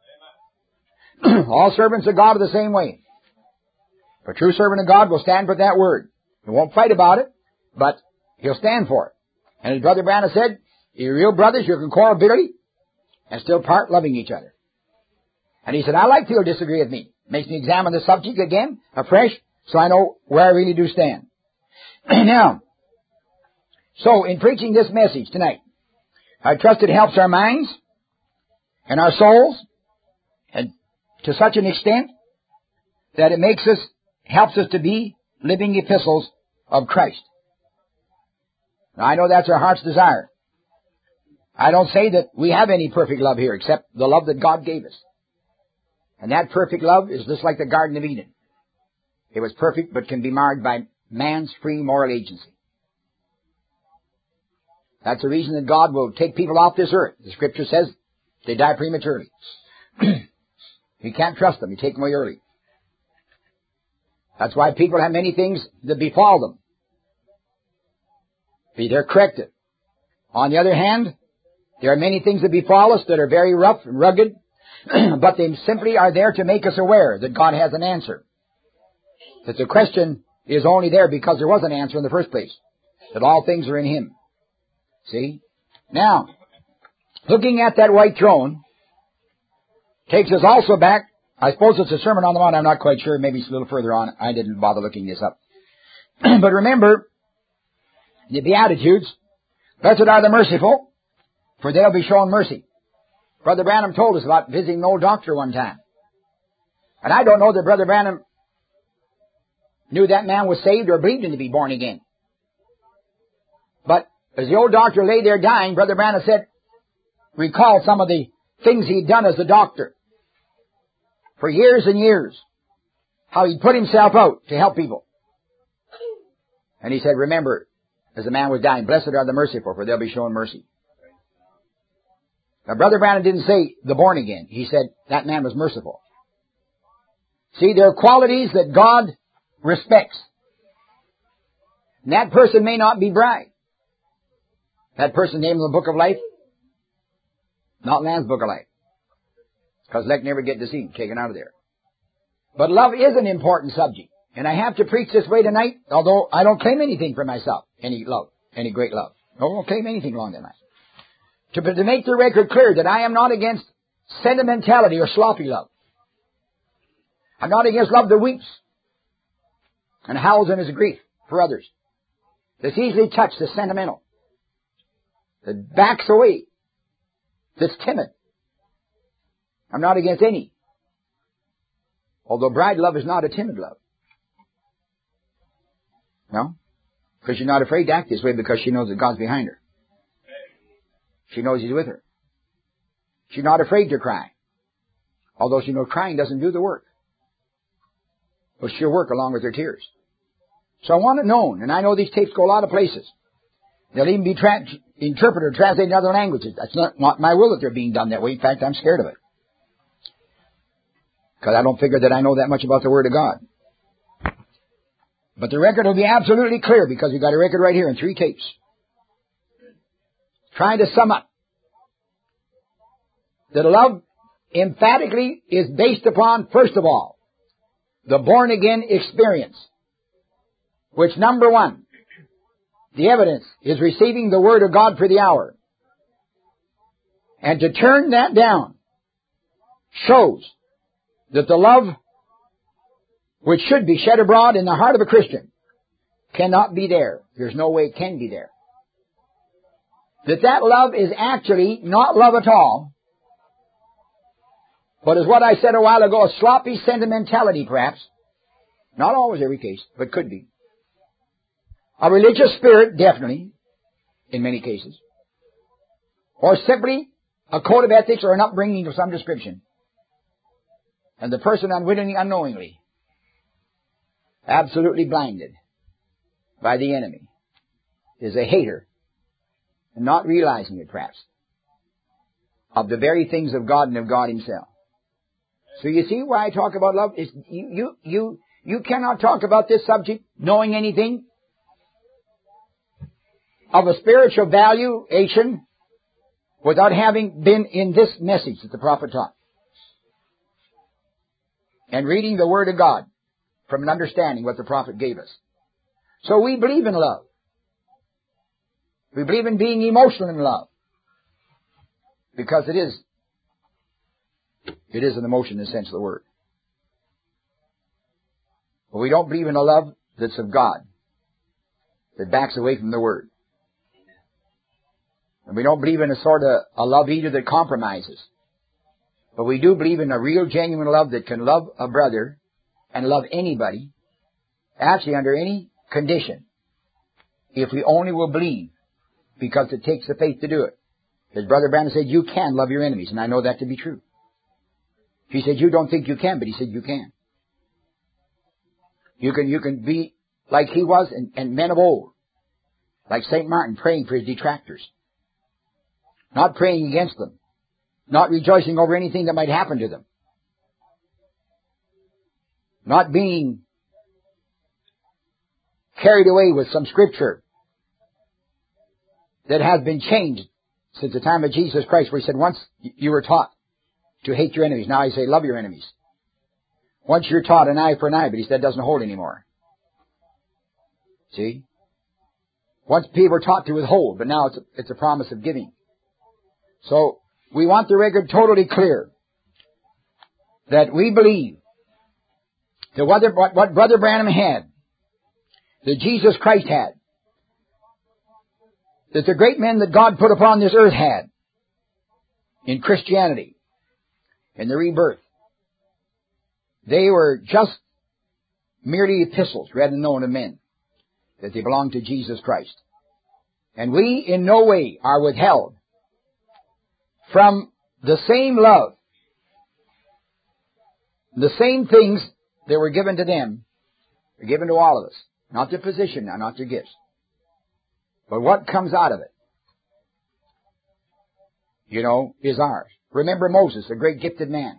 Speaker 2: All servants of God are the same way. A true servant of God will stand for that word. He won't fight about it, but he'll stand for it. And as Brother Branham said, you're real brothers, you can quarrel bitterly and still part loving each other. And he said, I like people to disagree with me. Makes me examine the subject again, afresh, so I know where I really do stand. Now, so in preaching this message tonight, I trust it helps our minds and our souls, and to such an extent that it helps us to be living epistles of Christ. Now, I know that's our heart's desire. I don't say that we have any perfect love here except the love that God gave us. And that perfect love is just like the Garden of Eden. It was perfect but can be marred by man's free moral agency. That's the reason that God will take people off this earth. The Scripture says they die prematurely. You can't trust them. You take them away early. That's why people have many things that befall them. They're corrected. On the other hand, there are many things that befall us that are very rough and rugged, but they simply are there to make us aware that God has an answer. That the question is only there because there was an answer in the first place. That all things are in Him. See? Now, looking at that white throne takes us also back. I suppose it's a Sermon on the Mount. I'm not quite sure. Maybe it's a little further on. I didn't bother looking this up. But remember, the Beatitudes, blessed are the merciful, for they'll be shown mercy. Brother Branham told us about visiting an old doctor one time. And I don't know that Brother Branham knew that man was saved or believed him to be born again. But as the old doctor lay there dying, Brother Branham said, recalled some of the things he'd done as a doctor for years and years, how he'd put himself out to help people. And he said, remember, as the man was dying, blessed are the merciful, for they'll be shown mercy. Now, Brother Branham didn't say the born again. He said that man was merciful. See, there are qualities that God respects. And that person may not be bright. That person named in the book of life, not Lamb's book of life. Because elect never get deceived, taken out of there. But love is an important subject. And I have to preach this way tonight, although I don't claim anything for myself. Any love, any great love. No, I don't claim anything along that line. To make the record clear that I am not against sentimentality or sloppy love. I'm not against love that weeps and howls in his grief for others. That's easily touched, that's sentimental. That backs away. That's timid. I'm not against any. Although bride love is not a timid love. No? Because she's not afraid to act this way because she knows that God's behind her. She knows He's with her. She's not afraid to cry. Although she knows crying doesn't do the work. But she'll work along with her tears. So I want it known, and I know these tapes go a lot of places. They'll even be interpreted or translated in other languages. That's not my will that they're being done that way. In fact, I'm scared of it. Because I don't figure that I know that much about the Word of God. But the record will be absolutely clear because we've got a record right here in 3 tapes. Trying to sum up that love emphatically is based upon, first of all, the born-again experience. Which, number one, the evidence is receiving the Word of God for the hour. And to turn that down shows that the love which should be shed abroad in the heart of a Christian cannot be there. There's no way it can be there. That love is actually not love at all, but is what I said a while ago, a sloppy sentimentality perhaps. Not always every case, but could be. A religious spirit, definitely, in many cases. Or simply a code of ethics or an upbringing of some description. And the person unwittingly, unknowingly, absolutely blinded by the enemy, is a hater, and not realizing it perhaps, of the very things of God and of God Himself. So you see why I talk about love? You cannot talk about this subject knowing anything of a spiritual valuation without having been in this message that the prophet taught. And reading the Word of God from an understanding what the prophet gave us. So we believe in love. We believe in being emotional in love. Because it is an emotion in the sense of the word. But we don't believe in a love that's of God, that backs away from the Word. And we don't believe in a sort of a love either that compromises. But we do believe in a real, genuine love that can love a brother and love anybody, actually under any condition, if we only will believe, because it takes the faith to do it. As Brother Branham said, you can love your enemies, and I know that to be true. He said, you don't think you can, but he said you can. You can be like he was and men of old, like St. Martin, praying for his detractors, not praying against them, not rejoicing over anything that might happen to them, not being carried away with some scripture that has been changed since the time of Jesus Christ, where he said, once you were taught to hate your enemies, now I say love your enemies. Once you're taught an eye for an eye, but he said it doesn't hold anymore. See? Once people were taught to withhold, but now it's a promise of giving. So we want the record totally clear that we believe that what Brother Branham had, that Jesus Christ had, that the great men that God put upon this earth had in Christianity, in the rebirth, they were just merely epistles read and known of men, that they belonged to Jesus Christ. And we in no way are withheld from the same love, the same things that were given to them are given to all of us. Not their position now, not their gifts. But what comes out of it, is ours. Remember Moses, a great gifted man.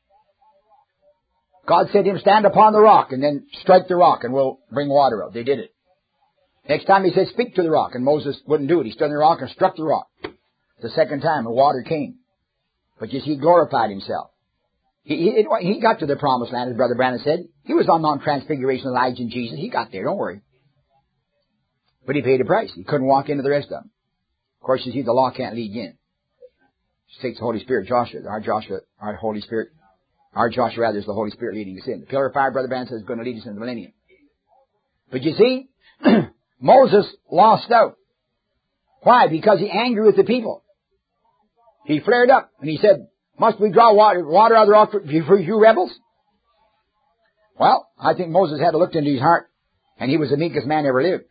Speaker 2: God said to him, stand upon the rock and then strike the rock and we'll bring water out. They did it. Next time he said, speak to the rock, and Moses wouldn't do it. He stood on the rock and struck the rock. The second time, the water came. But you see, he glorified himself. He got to the promised land, as Brother Branham said. He was on Mount Transfiguration, Elijah and Jesus. He got there, don't worry. But he paid a price. He couldn't walk into the rest of them. Of course, you see, the law can't lead you in. It takes the Holy Spirit, Joshua, our Holy Spirit. Our Joshua, rather, is the Holy Spirit leading us in. The pillar of fire, Brother Branham says, is going to lead us into the millennium. But you see, Moses lost out. Why? Because he angered with the people. He flared up and he said, must we draw water out of the rock for you rebels? Well, I think Moses had looked into his heart, and he was the meekest man ever lived.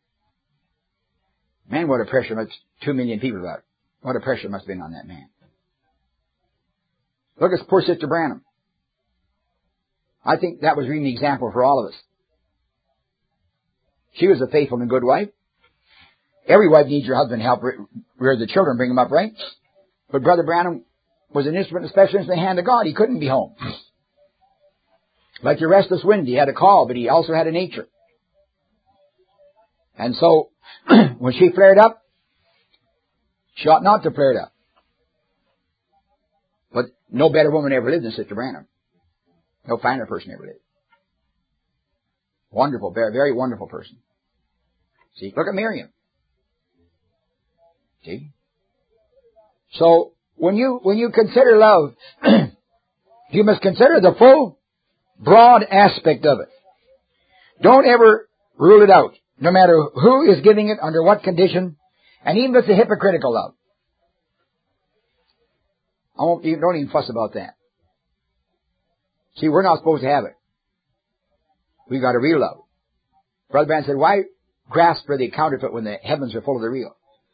Speaker 2: Man, what a pressure must 2 million people about. What a pressure must have been on that man. Look at poor Sister Branham. I think that was really an example for all of us. She was a faithful and good wife. Every wife needs her husband to help rear the children, bring them up right. But Brother Branham was an instrument, especially in the hand of God. He couldn't be home. Like the restless wind, he had a call, but he also had a nature. And so, when she flared up, she ought not to flare up. But no better woman ever lived than Sister Branham. No finer person ever lived. Wonderful, very, very wonderful person. See, look at Miriam. See? So, when you consider love, you must consider the full, broad aspect of it. Don't ever rule it out, no matter who is giving it, under what condition, and even if it's a hypocritical love. Don't even fuss about that. See, we're not supposed to have it. We've got a real love. Brother Branham said, why grasp for the counterfeit when the heavens are full of the real?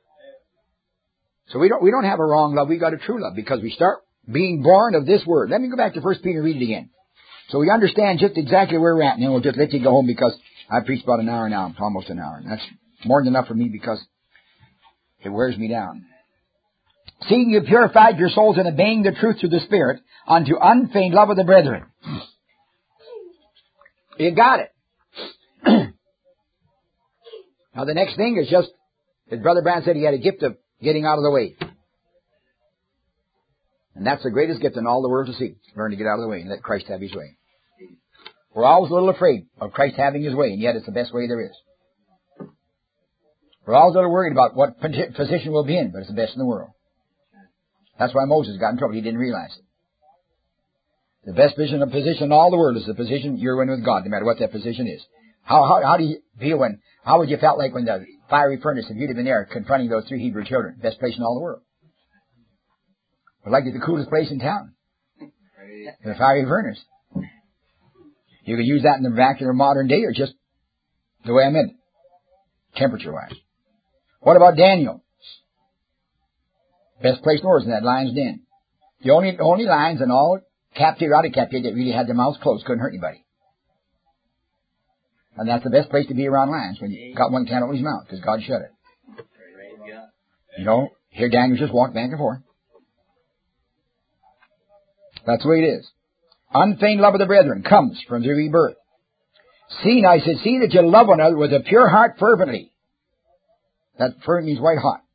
Speaker 2: So we don't have a wrong love. We've got a true love because we start being born of this word. Let me go back to 1 Peter and read it again. So we understand just exactly where we're at, and then we'll just let you go home because I preached about an hour now, almost an hour. And that's more than enough for me because it wears me down. Seeing you purified your souls in obeying the truth through the Spirit unto unfeigned love of the brethren. You got it. Now the next thing is just, as Brother Branham said, he had a gift of getting out of the way. And that's the greatest gift in all the world to see. Learn to get out of the way and let Christ have His way. We're always a little afraid of Christ having His way, and yet it's the best way there is. We're always a little worried about what position we'll be in, but it's the best in the world. That's why Moses got in trouble. He didn't realize it. The best position in all the world is the position you're in with God, no matter what that position is. How do you feel how would you felt like when the fiery furnace, if you'd have been there confronting those 3 Hebrew children? Best place in all the world. But like it's the coolest place in town. The fiery furnace. You can use that in the vernacular of modern day or just the way I meant it. Temperature-wise. What about Daniel? Best place in the world is in that lion's den. The only lions in all captivity or out of captivity that really had their mouths closed, couldn't hurt anybody. And that's the best place to be around lions, when you got one can't open his mouth, because God shut it. You know, here Daniel just walked back and forth. That's the way it is. Unfeigned love of the brethren comes from the rebirth. See that you love one another with a pure heart fervently. That fervent means white hot.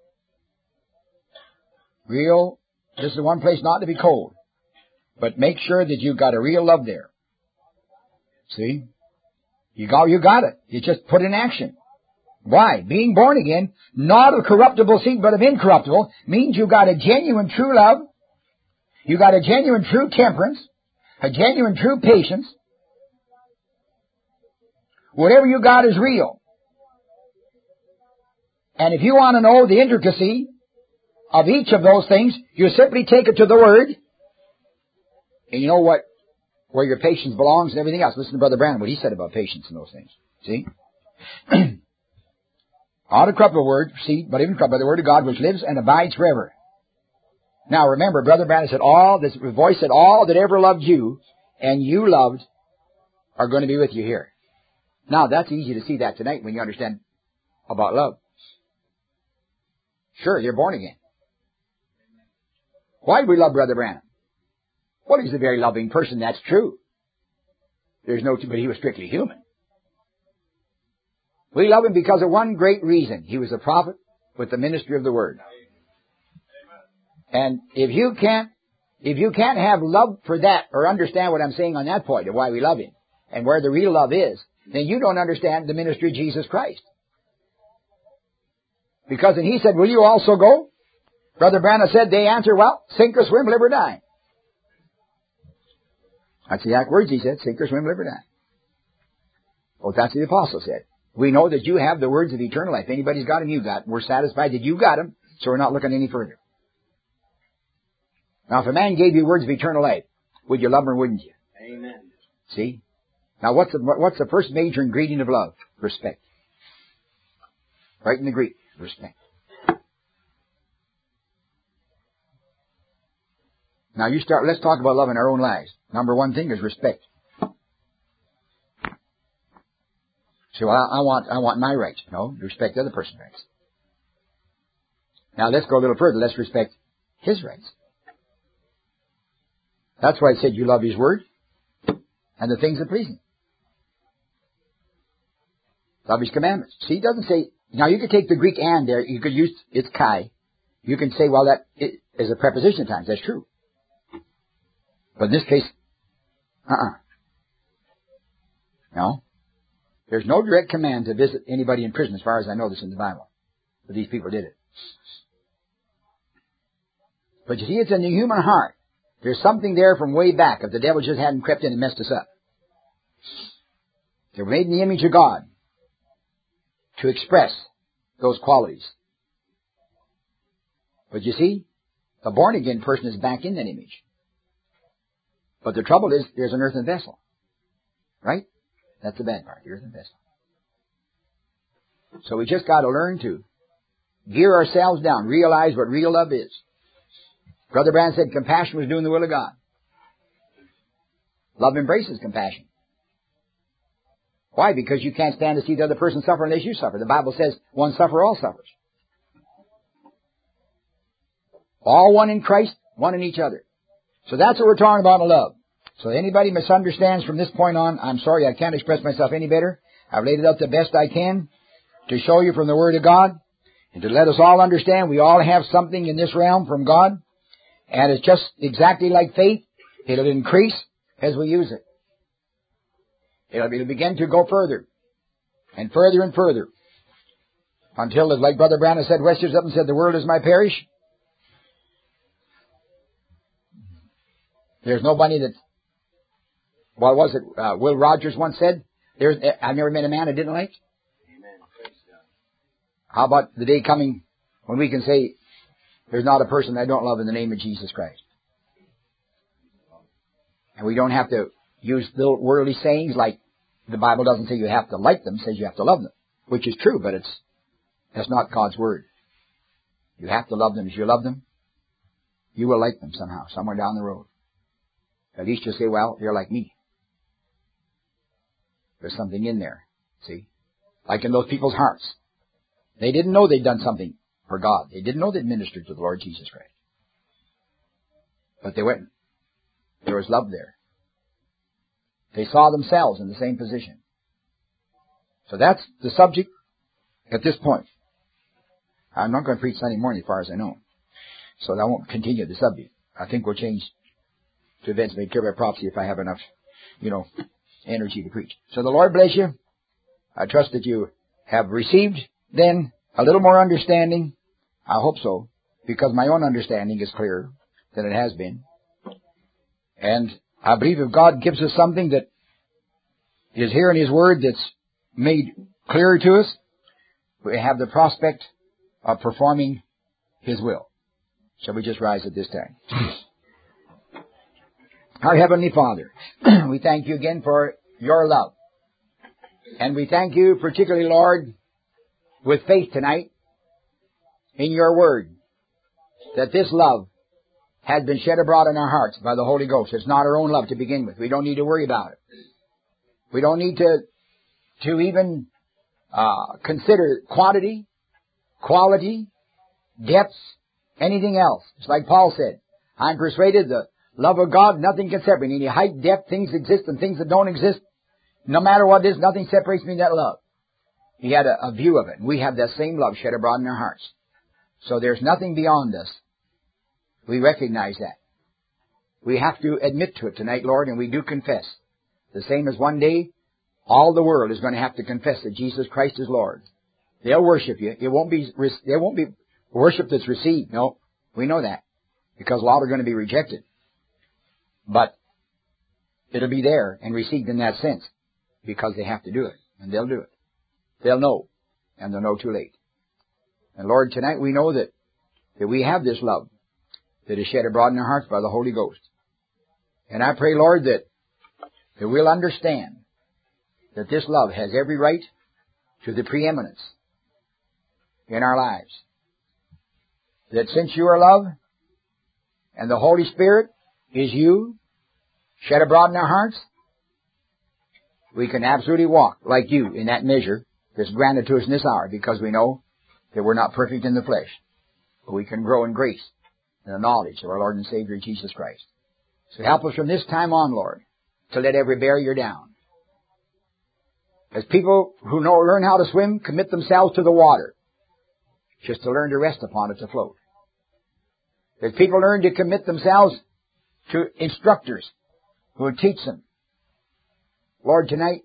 Speaker 2: Real, this is the one place not to be cold. But make sure that you've got a real love there. See? You got it. You just put in action. Why? Being born again, not of corruptible seed, but of incorruptible, means you got a genuine true love. You got a genuine true temperance. A genuine true patience. Whatever you got is real. And if you want to know the intricacy of each of those things, you simply take it to the Word. And you know where your patience belongs and everything else. Listen to Brother Branham, what he said about patience and those things. See? Not a corruptible word, see, but even corruptible by the Word of God, which lives and abides forever. Now remember, Brother Branham said, this voice said, all that ever loved you and you loved are going to be with you here. Now that's easy to see that tonight when you understand about love. Sure, you're born again. Why do we love Brother Branham? Well, he's a very loving person, that's true. But he was strictly human. We love him because of one great reason. He was a prophet with the ministry of the Word. And if you can't have love for that or understand what I'm saying on that point of why we love him and where the real love is, then you don't understand the ministry of Jesus Christ. Because when he said, will you also go? Brother Branham said, they answer, well, sink or swim, live or die. That's the exact words he said, sink or swim, live or die. Well, that's what the apostle said. We know that you have the words of eternal life. Anybody's got them, you got them. We're satisfied that you got them, so we're not looking any further. Now, if a man gave you words of eternal life, would you love him or wouldn't you?
Speaker 3: Amen.
Speaker 2: See? Now, what's the first major ingredient of love? Respect. Right in the Greek, respect. Now, let's talk about love in our own lives. Number one thing is respect. So I want my rights. No, respect the other person's rights. Now, let's go a little further. Let's respect his rights. That's why it said you love his word and the things that please him. Love his commandments. See, it doesn't say, now you could take the Greek and there, you could use, it's kai. You can say, well, that is a preposition at times. That's true. But in this case, No. There's no direct command to visit anybody in prison as far as I know this in the Bible. But these people did it. But you see, it's in the human heart. There's something there from way back if the devil just hadn't crept in and messed us up. They were made in the image of God to express those qualities. But you see, a born-again person is back in that image. But the trouble is, there's an earthen vessel. Right? That's the bad part, the earthen vessel. So we just got to learn to gear ourselves down, realize what real love is. Brother Branham said compassion was doing the will of God. Love embraces compassion. Why? Because you can't stand to see the other person suffer unless you suffer. The Bible says, one suffer, all suffers. All one in Christ, one in each other. So that's what we're talking about in love. So anybody misunderstands from this point on, I'm sorry, I can't express myself any better. I've laid it out the best I can to show you from the Word of God and to let us all understand we all have something in this realm from God. And it's just exactly like faith. It'll increase as we use it. It'll begin to go further and further and further until, like Brother Branham said, Westers up and said, the world is my parish. There's nobody that, what was it, Will Rogers once said, I've never met a man I didn't like. Amen. How about the day coming when we can say, there's not a person I don't love in the name of Jesus Christ. And we don't have to use little worldly sayings like the Bible doesn't say you have to like them, it says you have to love them, which is true, but that's not God's Word. You have to love them. As you love them, you will like them somehow, somewhere down the road. At least you'll say, well, you're like me. There's something in there, see? Like in those people's hearts. They didn't know they'd done something for God. They didn't know they'd ministered to the Lord Jesus Christ. But they went. There was love there. They saw themselves in the same position. So that's the subject at this point. I'm not going to preach Sunday morning as far as I know. So I won't continue the subject. I think we'll change to events made clear by prophecy if I have enough, energy to preach. So the Lord bless you. I trust that you have received then a little more understanding. I hope so, because my own understanding is clearer than it has been. And I believe if God gives us something that is here in His Word that's made clearer to us, we have the prospect of performing His will. Shall we just rise at this time? Our Heavenly Father, we thank you again for your love. And we thank you particularly, Lord, with faith tonight in your Word, that this love has been shed abroad in our hearts by the Holy Ghost. It's not our own love to begin with. We don't need to worry about it. We don't need to even consider quantity, quality, depths, anything else. It's like Paul said, I'm persuaded the love of God, nothing can separate me. Any height, depth, things exist and things that don't exist. No matter what it is, nothing separates me from that love. He had a view of it. We have that same love shed abroad in our hearts. So there's nothing beyond us. We recognize that. We have to admit to it tonight, Lord, and we do confess. The same as one day, all the world is going to have to confess that Jesus Christ is Lord. They'll worship you. There won't be worship that's received. No, we know that. Because a lot are going to be rejected. But it'll be there and received in that sense. Because they have to do it. And they'll do it. They'll know. And they'll know too late. And Lord, tonight we know that we have this love that is shed abroad in our hearts by the Holy Ghost. And I pray, Lord, that we'll understand that this love has every right to the preeminence in our lives. That since you are love, and the Holy Spirit is you, shed abroad in our hearts, we can absolutely walk like you in that measure that's granted to us in this hour, because we know that we're not perfect in the flesh. But we can grow in grace and the knowledge of our Lord and Savior Jesus Christ. So help us from this time on, Lord, to let every barrier down. As people who learn how to swim commit themselves to the water, just to learn to rest upon it to float. As people learn to commit themselves to instructors who will teach them. Lord, tonight,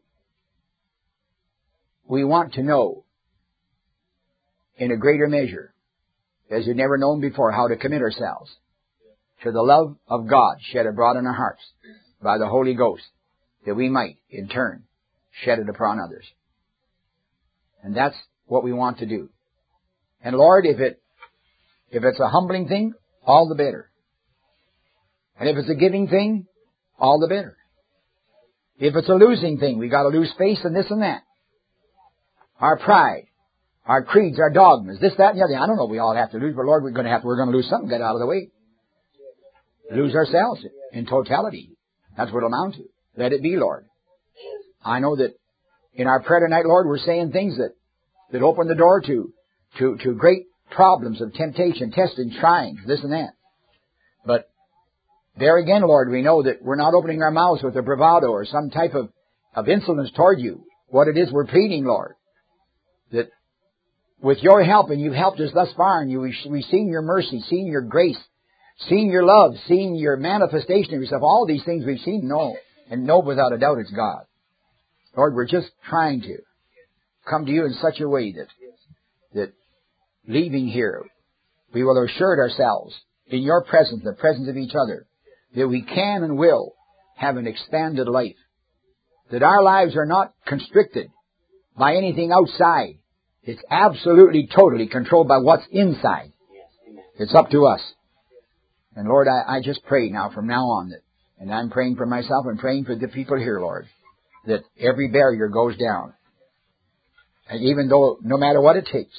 Speaker 2: we want to know in a greater measure, as we've never known before, how to commit ourselves to the love of God shed abroad in our hearts by the Holy Ghost, that we might, in turn, shed it upon others. And that's what we want to do. And Lord, if it's a humbling thing, all the better. And if it's a giving thing, all the better. If it's a losing thing, we got to lose face and this and that. Our pride, our creeds, our dogmas, this, that, and the other. I don't know. We all have to lose, but Lord, we're going to lose something. Get out of the way. Lose ourselves in totality. That's what it'll amount to. Let it be, Lord. I know that in our prayer tonight, Lord, we're saying things that open the door to great problems of temptation, testing, trying, this and that. But there again, Lord, we know that we're not opening our mouths with a bravado or some type of insolence toward you. What it is we're pleading, Lord, that with your help, and you've helped us thus far, and we've seen your mercy, seen your grace, seen your love, seen your manifestation of yourself, all these things we've seen, and know without a doubt it's God. Lord, we're just trying to come to you in such a way that leaving here, we will assure ourselves in your presence, the presence of each other, that we can and will have an expanded life. That our lives are not constricted by anything outside. It's absolutely, totally controlled by what's inside. It's up to us. And Lord, I just pray now from now on and I'm praying for myself and praying for the people here, Lord, that every barrier goes down. And even though, no matter what it takes,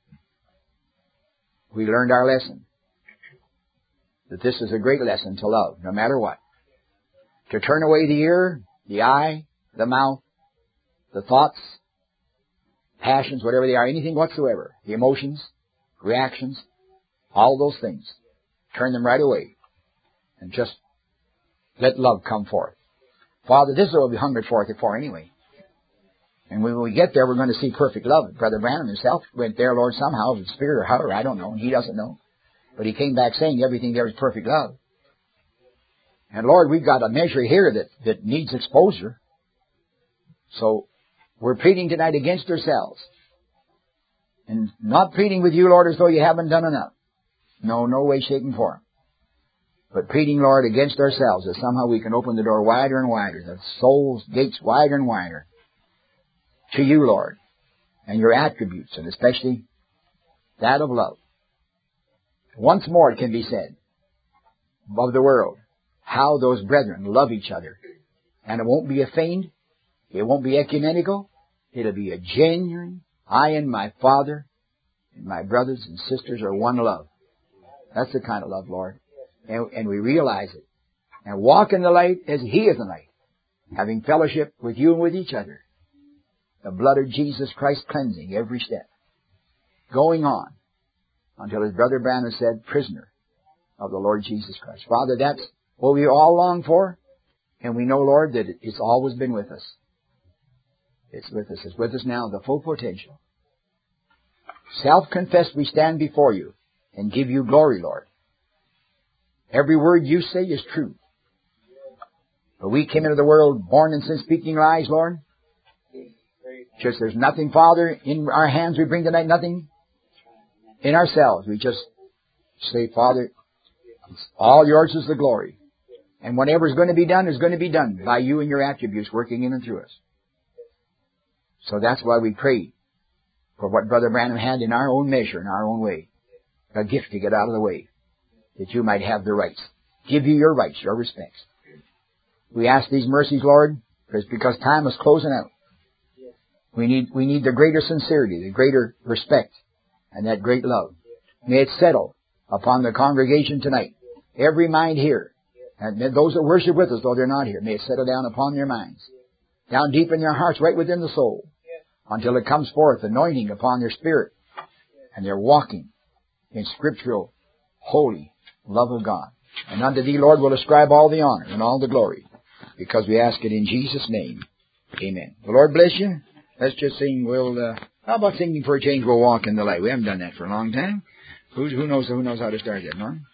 Speaker 2: we learned our lesson. That this is a great lesson to love, no matter what. To turn away the ear, the eye, the mouth, the thoughts, passions, whatever they are, anything whatsoever, the emotions, reactions, all those things. Turn them right away. And just let love come forth. Father, this is what we hungered for anyway. And when we get there, we're going to see perfect love. Brother Branham himself went there, Lord, somehow, the Spirit or however, I don't know. He doesn't know. But he came back saying everything there is perfect love. And Lord, we've got a measure here that needs exposure. So we're pleading tonight against ourselves. And not pleading with you, Lord, as though you haven't done enough. No way, shape, and form. But pleading, Lord, against ourselves that somehow we can open the door wider and wider, the soul's gates wider and wider to you, Lord, and your attributes, and especially that of love. Once more it can be said of the world how those brethren love each other. And it won't be a feign. It won't be ecumenical. It'll be a genuine, I and my Father and my brothers and sisters are one love. That's the kind of love, Lord. And we realize it. And walk in the light as He is the light. Having fellowship with you and with each other. The blood of Jesus Christ cleansing every step. Going on until, as Brother Branham said, prisoner of the Lord Jesus Christ. Father, that's what we all long for. And we know, Lord, that it's always been with us. It's with us. It's with us now, the full potential. Self-confessed we stand before you and give you glory, Lord. Every word you say is true. But we came into the world born in sin, speaking lies, Lord. Just there's nothing, Father, in our hands we bring tonight, nothing in ourselves. We just say, Father, all yours is the glory. And whatever is going to be done is going to be done by you and your attributes working in and through us. So that's why we pray for what Brother Branham had in our own measure, in our own way. A gift to get out of the way, that you might have the rights. Give you your rights, your respects. We ask these mercies, Lord, because time is closing out. We need the greater sincerity, the greater respect, and that great love. May it settle upon the congregation tonight. Every mind here, and those that worship with us, though they're not here, may it settle down upon their minds. Down deep in their hearts, right within the soul, until it comes forth, anointing upon their spirit, and they're walking in scriptural, holy love of God. And unto Thee, Lord, we'll ascribe all the honor and all the glory, because we ask it in Jesus' name. Amen. The Lord bless you. Let's just sing. How about singing for a change? We'll walk in the light. We haven't done that for a long time. Who knows how to start that, no?